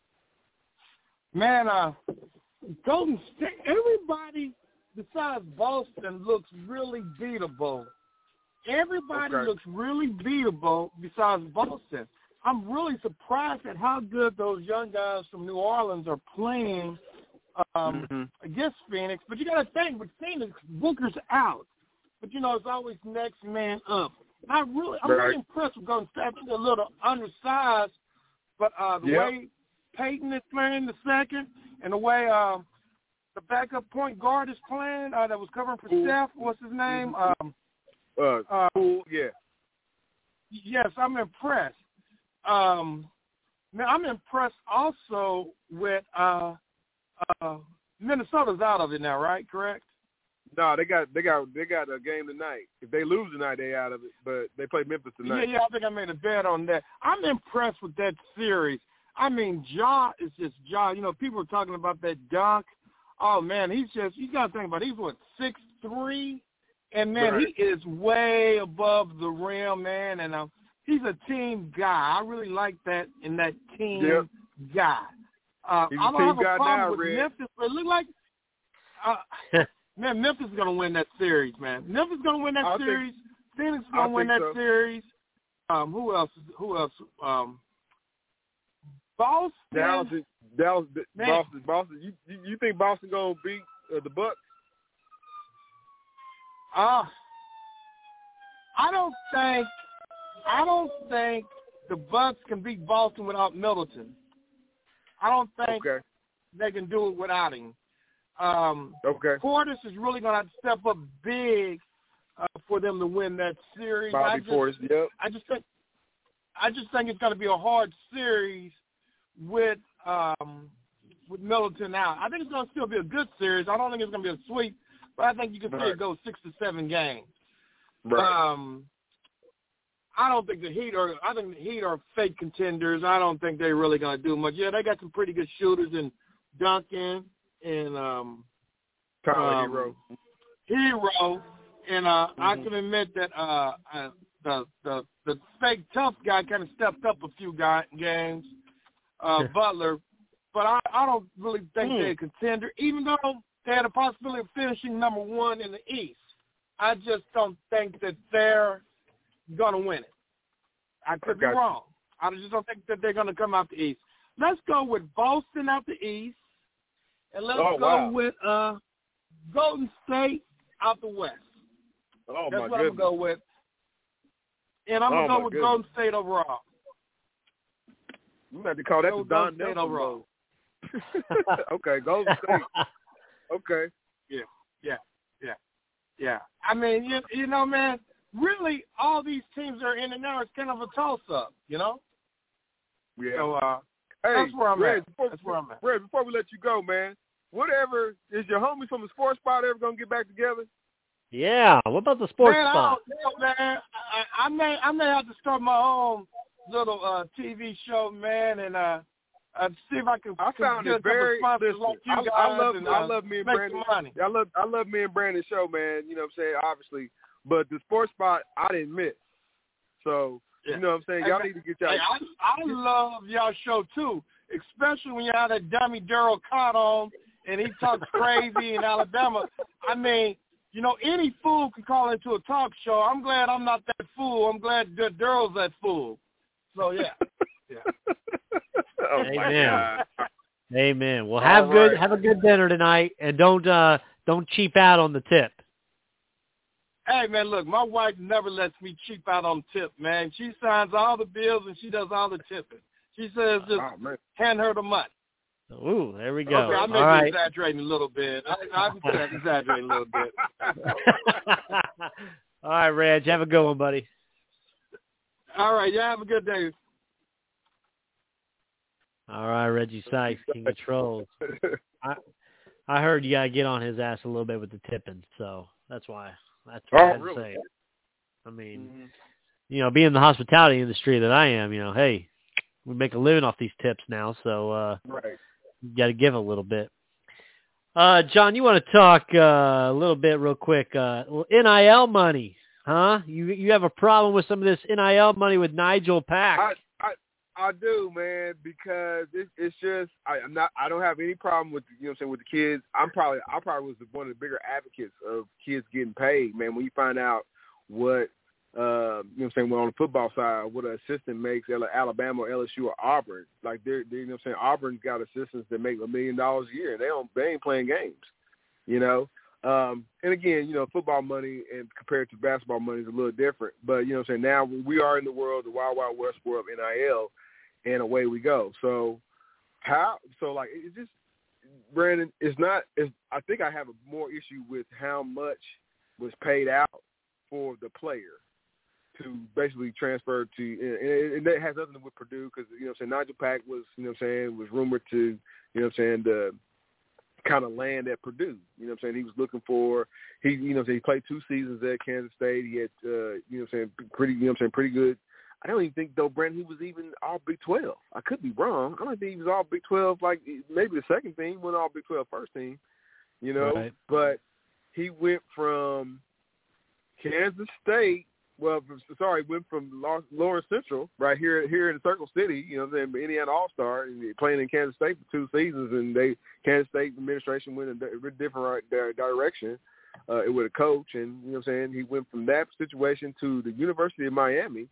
Man, uh, Golden State. Everybody besides Boston looks really beatable. Everybody okay. looks really beatable besides Boston. I'm really surprised at how good those young guys from New Orleans are playing um, mm-hmm. against Phoenix. But you got to think, with Phoenix, Booker's out. But, you know, it's always next man up. I really, I'm right. really impressed with Golden State. I think they're a little undersized, but uh, the yep. way Peyton is playing the second and the way uh, the backup point guard is playing uh, that was covering for Ooh. Steph, what's his name? Mm-hmm. Um, Uh, uh, cool, yeah. Yes, I'm impressed. Um, now I'm impressed also with uh, uh, Minnesota's out of it now, right? Correct? No, they got they got they got a game tonight. If they lose tonight, they out of it. But they play Memphis tonight. Yeah, yeah. I think I made a bet on that. I'm impressed with that series. I mean, Ja is just Ja. You know, people are talking about that dunk. Oh man, he's just you got to think about it. He's what six three. And, man, right. he is way above the rim, man, and uh, he's a team guy. I really like that in that team yep. guy. Uh, he's I a don't team have a guy problem now, with Red. Memphis, but it look like, uh, man, Memphis is going to win that series, man. Memphis is going to win that I'll series. Think, Phoenix is going to win that so. series. Um, who else? Who else? Um, Boston. Dallas, Dallas, man. Boston, Boston. You, you you think Boston going to beat uh, the Bucks? Ah. Uh, I don't think I don't think the Bucks can beat Boston without Middleton. I don't think okay. they can do it without him. Um, okay. Portis is really going to have to step up big uh, for them to win that series. Bobby I just, Portis, yep. I just think I just think it's going to be a hard series with um, with Middleton out. I think it's going to still be a good series. I don't think it's going to be a sweep, but I think you can see right. it go six to seven games. Right. Um, I don't think the Heat are. I think the Heat are fake contenders. I don't think they're really going to do much. Yeah, they got some pretty good shooters in Duncan and um, Tyler um, Hero. Hero, and uh, mm-hmm. I can admit that uh, uh, the the the fake tough guy kind of stepped up a few guy, games, uh, Butler, but I, I don't really think mm. they're a contender, even though they had a possibility of finishing number one in the East. I just don't think that they're going to win it. I could be wrong. I just don't think that they're going to come out the East. Let's go with Boston out the East, and let's oh, go wow. with uh, Golden State out the West. Oh, That's my what goodness. I'm going to go with. And I'm going to oh, go with goodness. Golden State overall. You have to call that the Don Nelson overall. Okay, Golden State. Okay. Yeah, yeah, yeah, yeah. I mean, you, you know, man, really all these teams that are in it now is kind of a toss-up, you know? Yeah. So uh, hey, that's where I'm Red, at. Before, that's where I'm at. Red, before we let you go, man, whatever, is your homies from the sports spot ever gonna get back together? Yeah. What about the sports man, spot? I don't know, man. I, I may I may have to start my own little uh, T V show, man, and uh, uh, see if I can. I found get it very. like Listen, you I, guys I love and, I uh, love me and make Brandon. some money. I love I love me and Brandon's show, man. You know what I'm saying? Obviously, but the sports spot I didn't miss. So Yeah. you know what I'm saying? Y'all hey, need to get y'all. Hey, I, I love y'all show too, especially when y'all had that dummy Daryl Cott on and he talks crazy in Alabama. I mean, you know, any fool can call into a talk show. I'm glad I'm not that fool. I'm glad that Daryl's that fool. So yeah. yeah. Oh Amen. my God. Amen. Well, All have good right. have a good dinner tonight, and don't uh don't cheap out on the tip. Hey, man, look, my wife never lets me cheap out on tip, man. She signs all the bills and she does all the tipping. She says just Oh, man. hand her the money. Ooh, there we go. Okay, I may All be right. exaggerating a little bit. I, I'm exaggerating a little bit. All right, Reg, have a good one, buddy. All right, yeah, have a good day. All right, Reggie Sykes, King of Trolls. I I heard you gotta get on his ass a little bit with the tipping, so that's why. That's what Oh, I had really? to say. I mean, Mm-hmm. you know, being in the hospitality industry that I am, you know, hey, we make a living off these tips now, so uh, Right. you got to give a little bit. Uh, John, you want to talk uh, a little bit real quick? Uh, N I L money, huh? You you have a problem with some of this N I L money with Nigel Pack? I, I I do, man, because it, it's just I, I'm not. I don't have any problem with you know what I'm saying with the kids. I'm probably I probably was one of the bigger advocates of kids getting paid, man. When you find out what uh, you know what I'm saying, well, on the football side, what an assistant makes at Alabama or L S U or Auburn, like they're, they're you know what I'm saying, Auburn's got assistants that make a million dollars a year. They don't they ain't playing games, you know. Um, and again, you know, football money and compared to basketball money is a little different. But you know what I'm saying, now we are in the world, the wild wild west world of N I L. And away we go. So how? So like it's just Brandon. It's not. It's, I think I have a more issue with how much was paid out for the player to basically transfer to, and, and that has nothing to do with Purdue because you know what I'm saying Nigel Pack was you know what I'm saying was rumored to you know what I'm saying to kind of land at Purdue. You know what I'm saying he was looking for he you know what I'm saying he played two seasons at Kansas State. He had uh, you know what I'm saying pretty you know what I'm saying pretty good. I don't even think, though, Brandon, he was even all Big twelve. I could be wrong. I don't think he was all Big twelve, like maybe the second team, went all Big twelve first team, you know. Right. But he went from Kansas State, well, sorry, went from Lawrence Central right here here in Circle City, you know what I'm saying, Indiana All-Star, and playing in Kansas State for two seasons, and they Kansas State administration went in a different direction uh, with a coach, and, you know what I'm saying, he went from that situation to the University of Miami,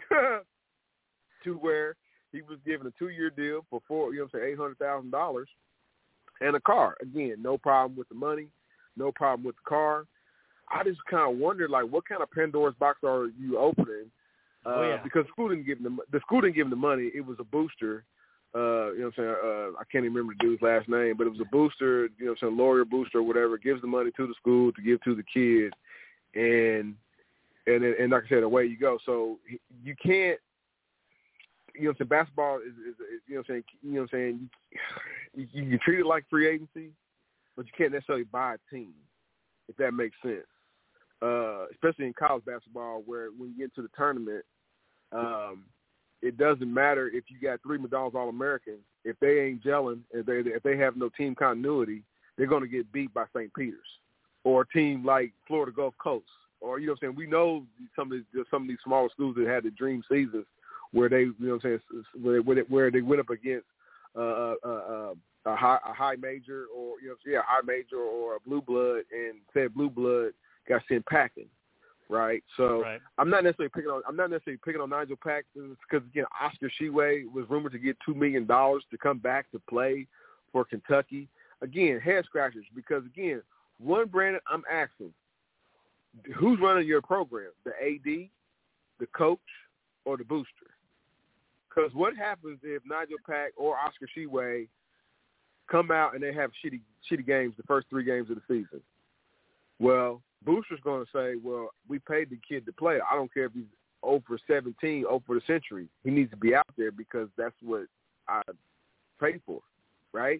to where he was given a two-year deal for four, you know what I'm saying, eight hundred thousand dollars and a car. Again, no problem with the money, no problem with the car. I just kind of wondered, like, what kind of Pandora's box are you opening? Uh, Oh, yeah. Because the school didn't give him the, the school didn't give him the money. It was a booster. Uh, you know what I'm saying? Uh, I can't even remember the dude's last name, but it was a booster. You know what I'm saying? Lawyer booster or whatever gives the money to the school to give to the kid, and. And and like I said, away you go. So you can't, you know what I'm saying, basketball is, is, is you know what I'm saying, you know what I'm saying, you, you, you treat it like free agency, but you can't necessarily buy a team, if that makes sense. Uh, especially in college basketball where when you get into the tournament, um, it doesn't matter if you got three McDonald's All-Americans. If they ain't gelling, if they, if they have no team continuity, they're going to get beat by Saint Peter's or a team like Florida Gulf Coast. Or, you know what I'm saying, we know some of these, some of these smaller schools that had the dream seasons where they, you know what I'm saying, where, where they went up against uh, uh, uh, a, high, a high major or, you know, yeah, a high major or a blue blood, and said blue blood got sent packing, right? So Right. I'm not necessarily picking on, I'm not necessarily picking on Nigel Pack because, again, Oscar Tshiebwe was rumored to get two million dollars to come back to play for Kentucky. Again, head scratchers because, again, one, Brandon, I'm asking, who's running your program? The A D, the coach, or the booster? Because what happens if Nigel Pack or Oscar Tshiebwe come out and they have shitty shitty games the first three games of the season? Well, booster's going to say, well, we paid the kid to play. I don't care if he's oh for seventeen, oh for the century. He needs to be out there because that's what I paid for, right?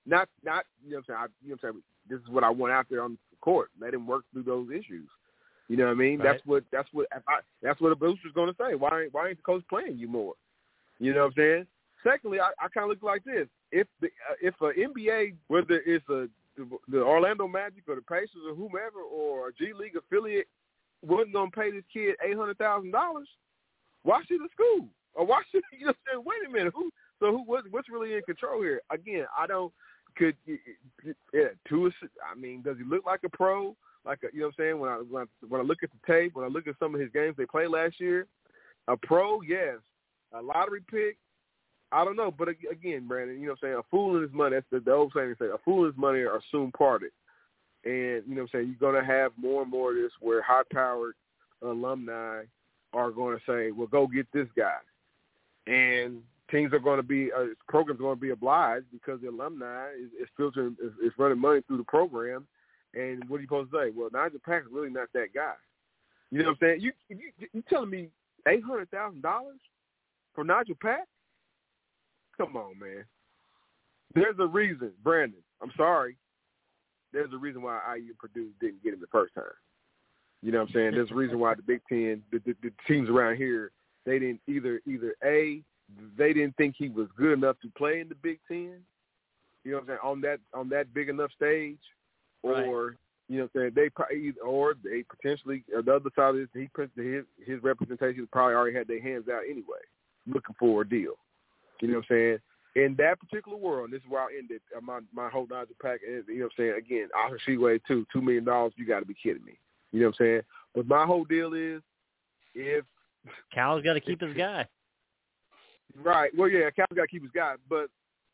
not not you know what I'm saying. I, you know what I'm saying. This is what I want out there on the court. Let him work through those issues. You know what I mean? Right. That's what that's what if I, that's what a booster's going to say. Why ain't why ain't the coach playing you more? You know what I'm saying? Secondly, I, I kind of look like this: if the uh, if an N B A, whether it's a the, the Orlando Magic or the Pacers or whomever or a G League affiliate, wasn't going to pay this kid eight hundred thousand dollars, why should the school? Or why should you know? What I'm saying? Wait a minute, who? So who? What's, what's really in control here? Again, I don't. Could yeah, to I mean, does he look like a pro? Like a, you know what I'm saying? When I, when I when I look at the tape, when I look at some of his games they played last year, a pro, yes. A lottery pick, I don't know. But again, Brandon, you know what I'm saying? A fool in his money. That's the, the old saying. They say a fool in his money are soon parted. And you know what I'm saying? You're going to have more and more of this where high-powered alumni are going to say, "Well, go get this guy," and teams are going to be, uh, programs are going to be obliged because the alumni is, is filtering, is, is running money through the program. And what are you supposed to say? Well, Nigel Pack is really not that guy. You know what I'm saying? You you, you telling me eight hundred thousand dollars for Nigel Pack? Come on, man. There's a reason, Brandon. I'm sorry. There's a reason why I U and Purdue didn't get him the first time. You know what I'm saying? There's a reason why the Big Ten, the, the, the teams around here, they didn't either either A, they didn't think he was good enough to play in the Big Ten, you know what I'm saying, on that on that big enough stage, or right. you know what I'm saying, they probably, or they potentially, or the other side of this, he his his representation probably already had their hands out anyway, looking for a deal. You know what I'm saying? In that particular world, and this is where I ended my my whole Nigel Pack. You know what I'm saying? Again, Oscar Tshiebwe too, two million dollars. You got to be kidding me. You know what I'm saying? But my whole deal is, if Cal's got to keep his guy. Right. Well, yeah, Cal's got to keep his guy. But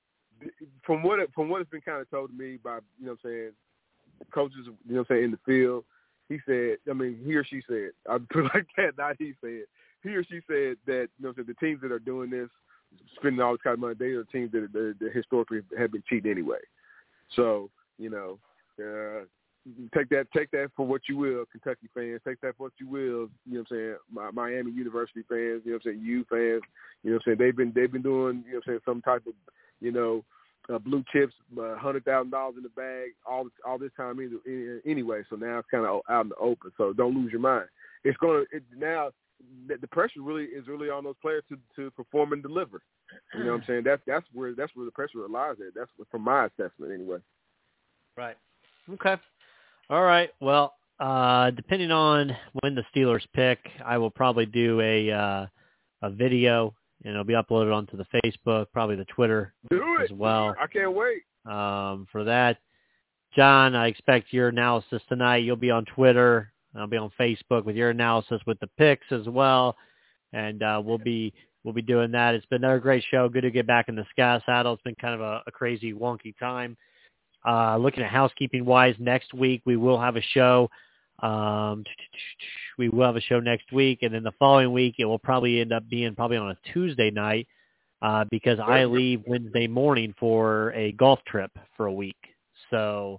from what it, from what has been kind of told to me by, you know what I'm saying, coaches, you know what I'm saying, in the field, he said, I mean, he or she said, I put it like that, not he said, he or she said that, you know what I'm saying, the teams that are doing this, spending all this kind of money, they are the teams that, that, that historically have been cheating anyway. So, you know, uh, take that take that for what you will, Kentucky fans. Take that for what you will, you know what I'm saying, my, Miami University fans, you know what I'm saying, U fans, you know what I'm saying, they've been they've been doing, you know what I'm saying, some type of, you know, uh, blue chips, one hundred thousand dollars in the bag all all this time either, anyway. So now it's kind of out in the open. So don't lose your mind. It's going to it, now the pressure really is really on those players to, to perform and deliver. You know what I'm saying? That's that's where that's where the pressure lies at. That's from my assessment anyway. Right. Okay. All right. Well, uh, depending on when the Steelers pick, I will probably do a uh, a video, and it'll be uploaded onto the Facebook, probably the Twitter do it. as well. I can't wait. Um, for that, John, I expect your analysis tonight. You'll be on Twitter. I'll be on Facebook with your analysis with the picks as well, and uh, we'll be we'll be doing that. It's been another great show. Good to get back in the Sky Saddle. It's been kind of a, a crazy, wonky time. Uh, looking at housekeeping-wise, next week we will have a show. Um, we will have a show next week, and then the following week it will probably end up being probably on a Tuesday night uh, because I leave Wednesday morning for a golf trip for a week. So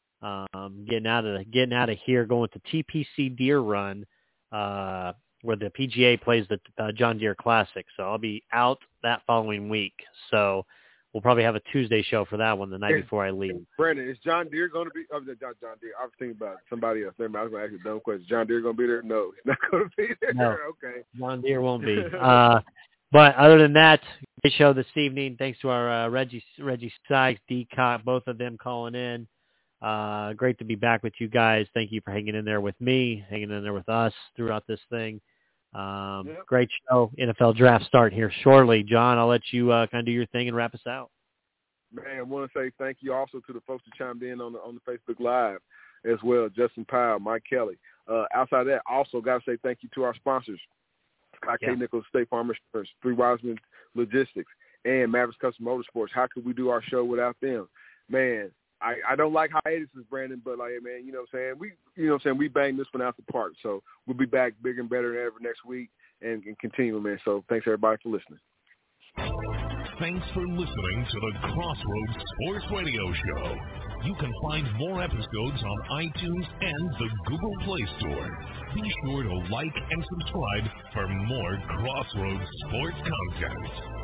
um, getting out of the, getting out of here, going to T P C Deer Run, uh, where the P G A plays the uh, John Deere Classic. So I'll be out that following week. So we'll probably have a Tuesday show for that one the night before I leave. Brandon, is John Deere going to be oh, – John, John Deere. I was thinking about somebody else. Never mind. I was going to ask you a dumb question. John Deere going to be there? No, he's not going to be there. No, okay. John Deere won't be. uh, but other than that, great show this evening. Thanks to our uh, Reggie Reggie Sykes, D. Cock, both of them calling in. Uh, great to be back with you guys. Thank you for hanging in there with me, hanging in there with us throughout this thing. Um, yep. Great show. N F L draft start here shortly. John, I'll let you uh, kind of do your thing and wrap us out. Man, I want to say thank you also to the folks who chimed in on the on the Facebook Live as well, Justin Powell, Mike Kelly. Uh, outside of that, also got to say thank you to our sponsors, Scott yeah. K. Nichols, State Farm Insurance, Three Wiseman Logistics, and Mavericks Custom Motorsports. How could we do our show without them? Man, I, I don't like hiatuses, Brandon, but like, man, you know what I'm saying? We, you know what I'm saying? We banged this one out the park. So we'll be back bigger and better than ever next week and, and continue, man. So thanks, everybody, for listening. Thanks for listening to the Crossroads Sports Radio Show. You can find more episodes on iTunes and the Google Play Store. Be sure to like and subscribe for more Crossroads Sports content.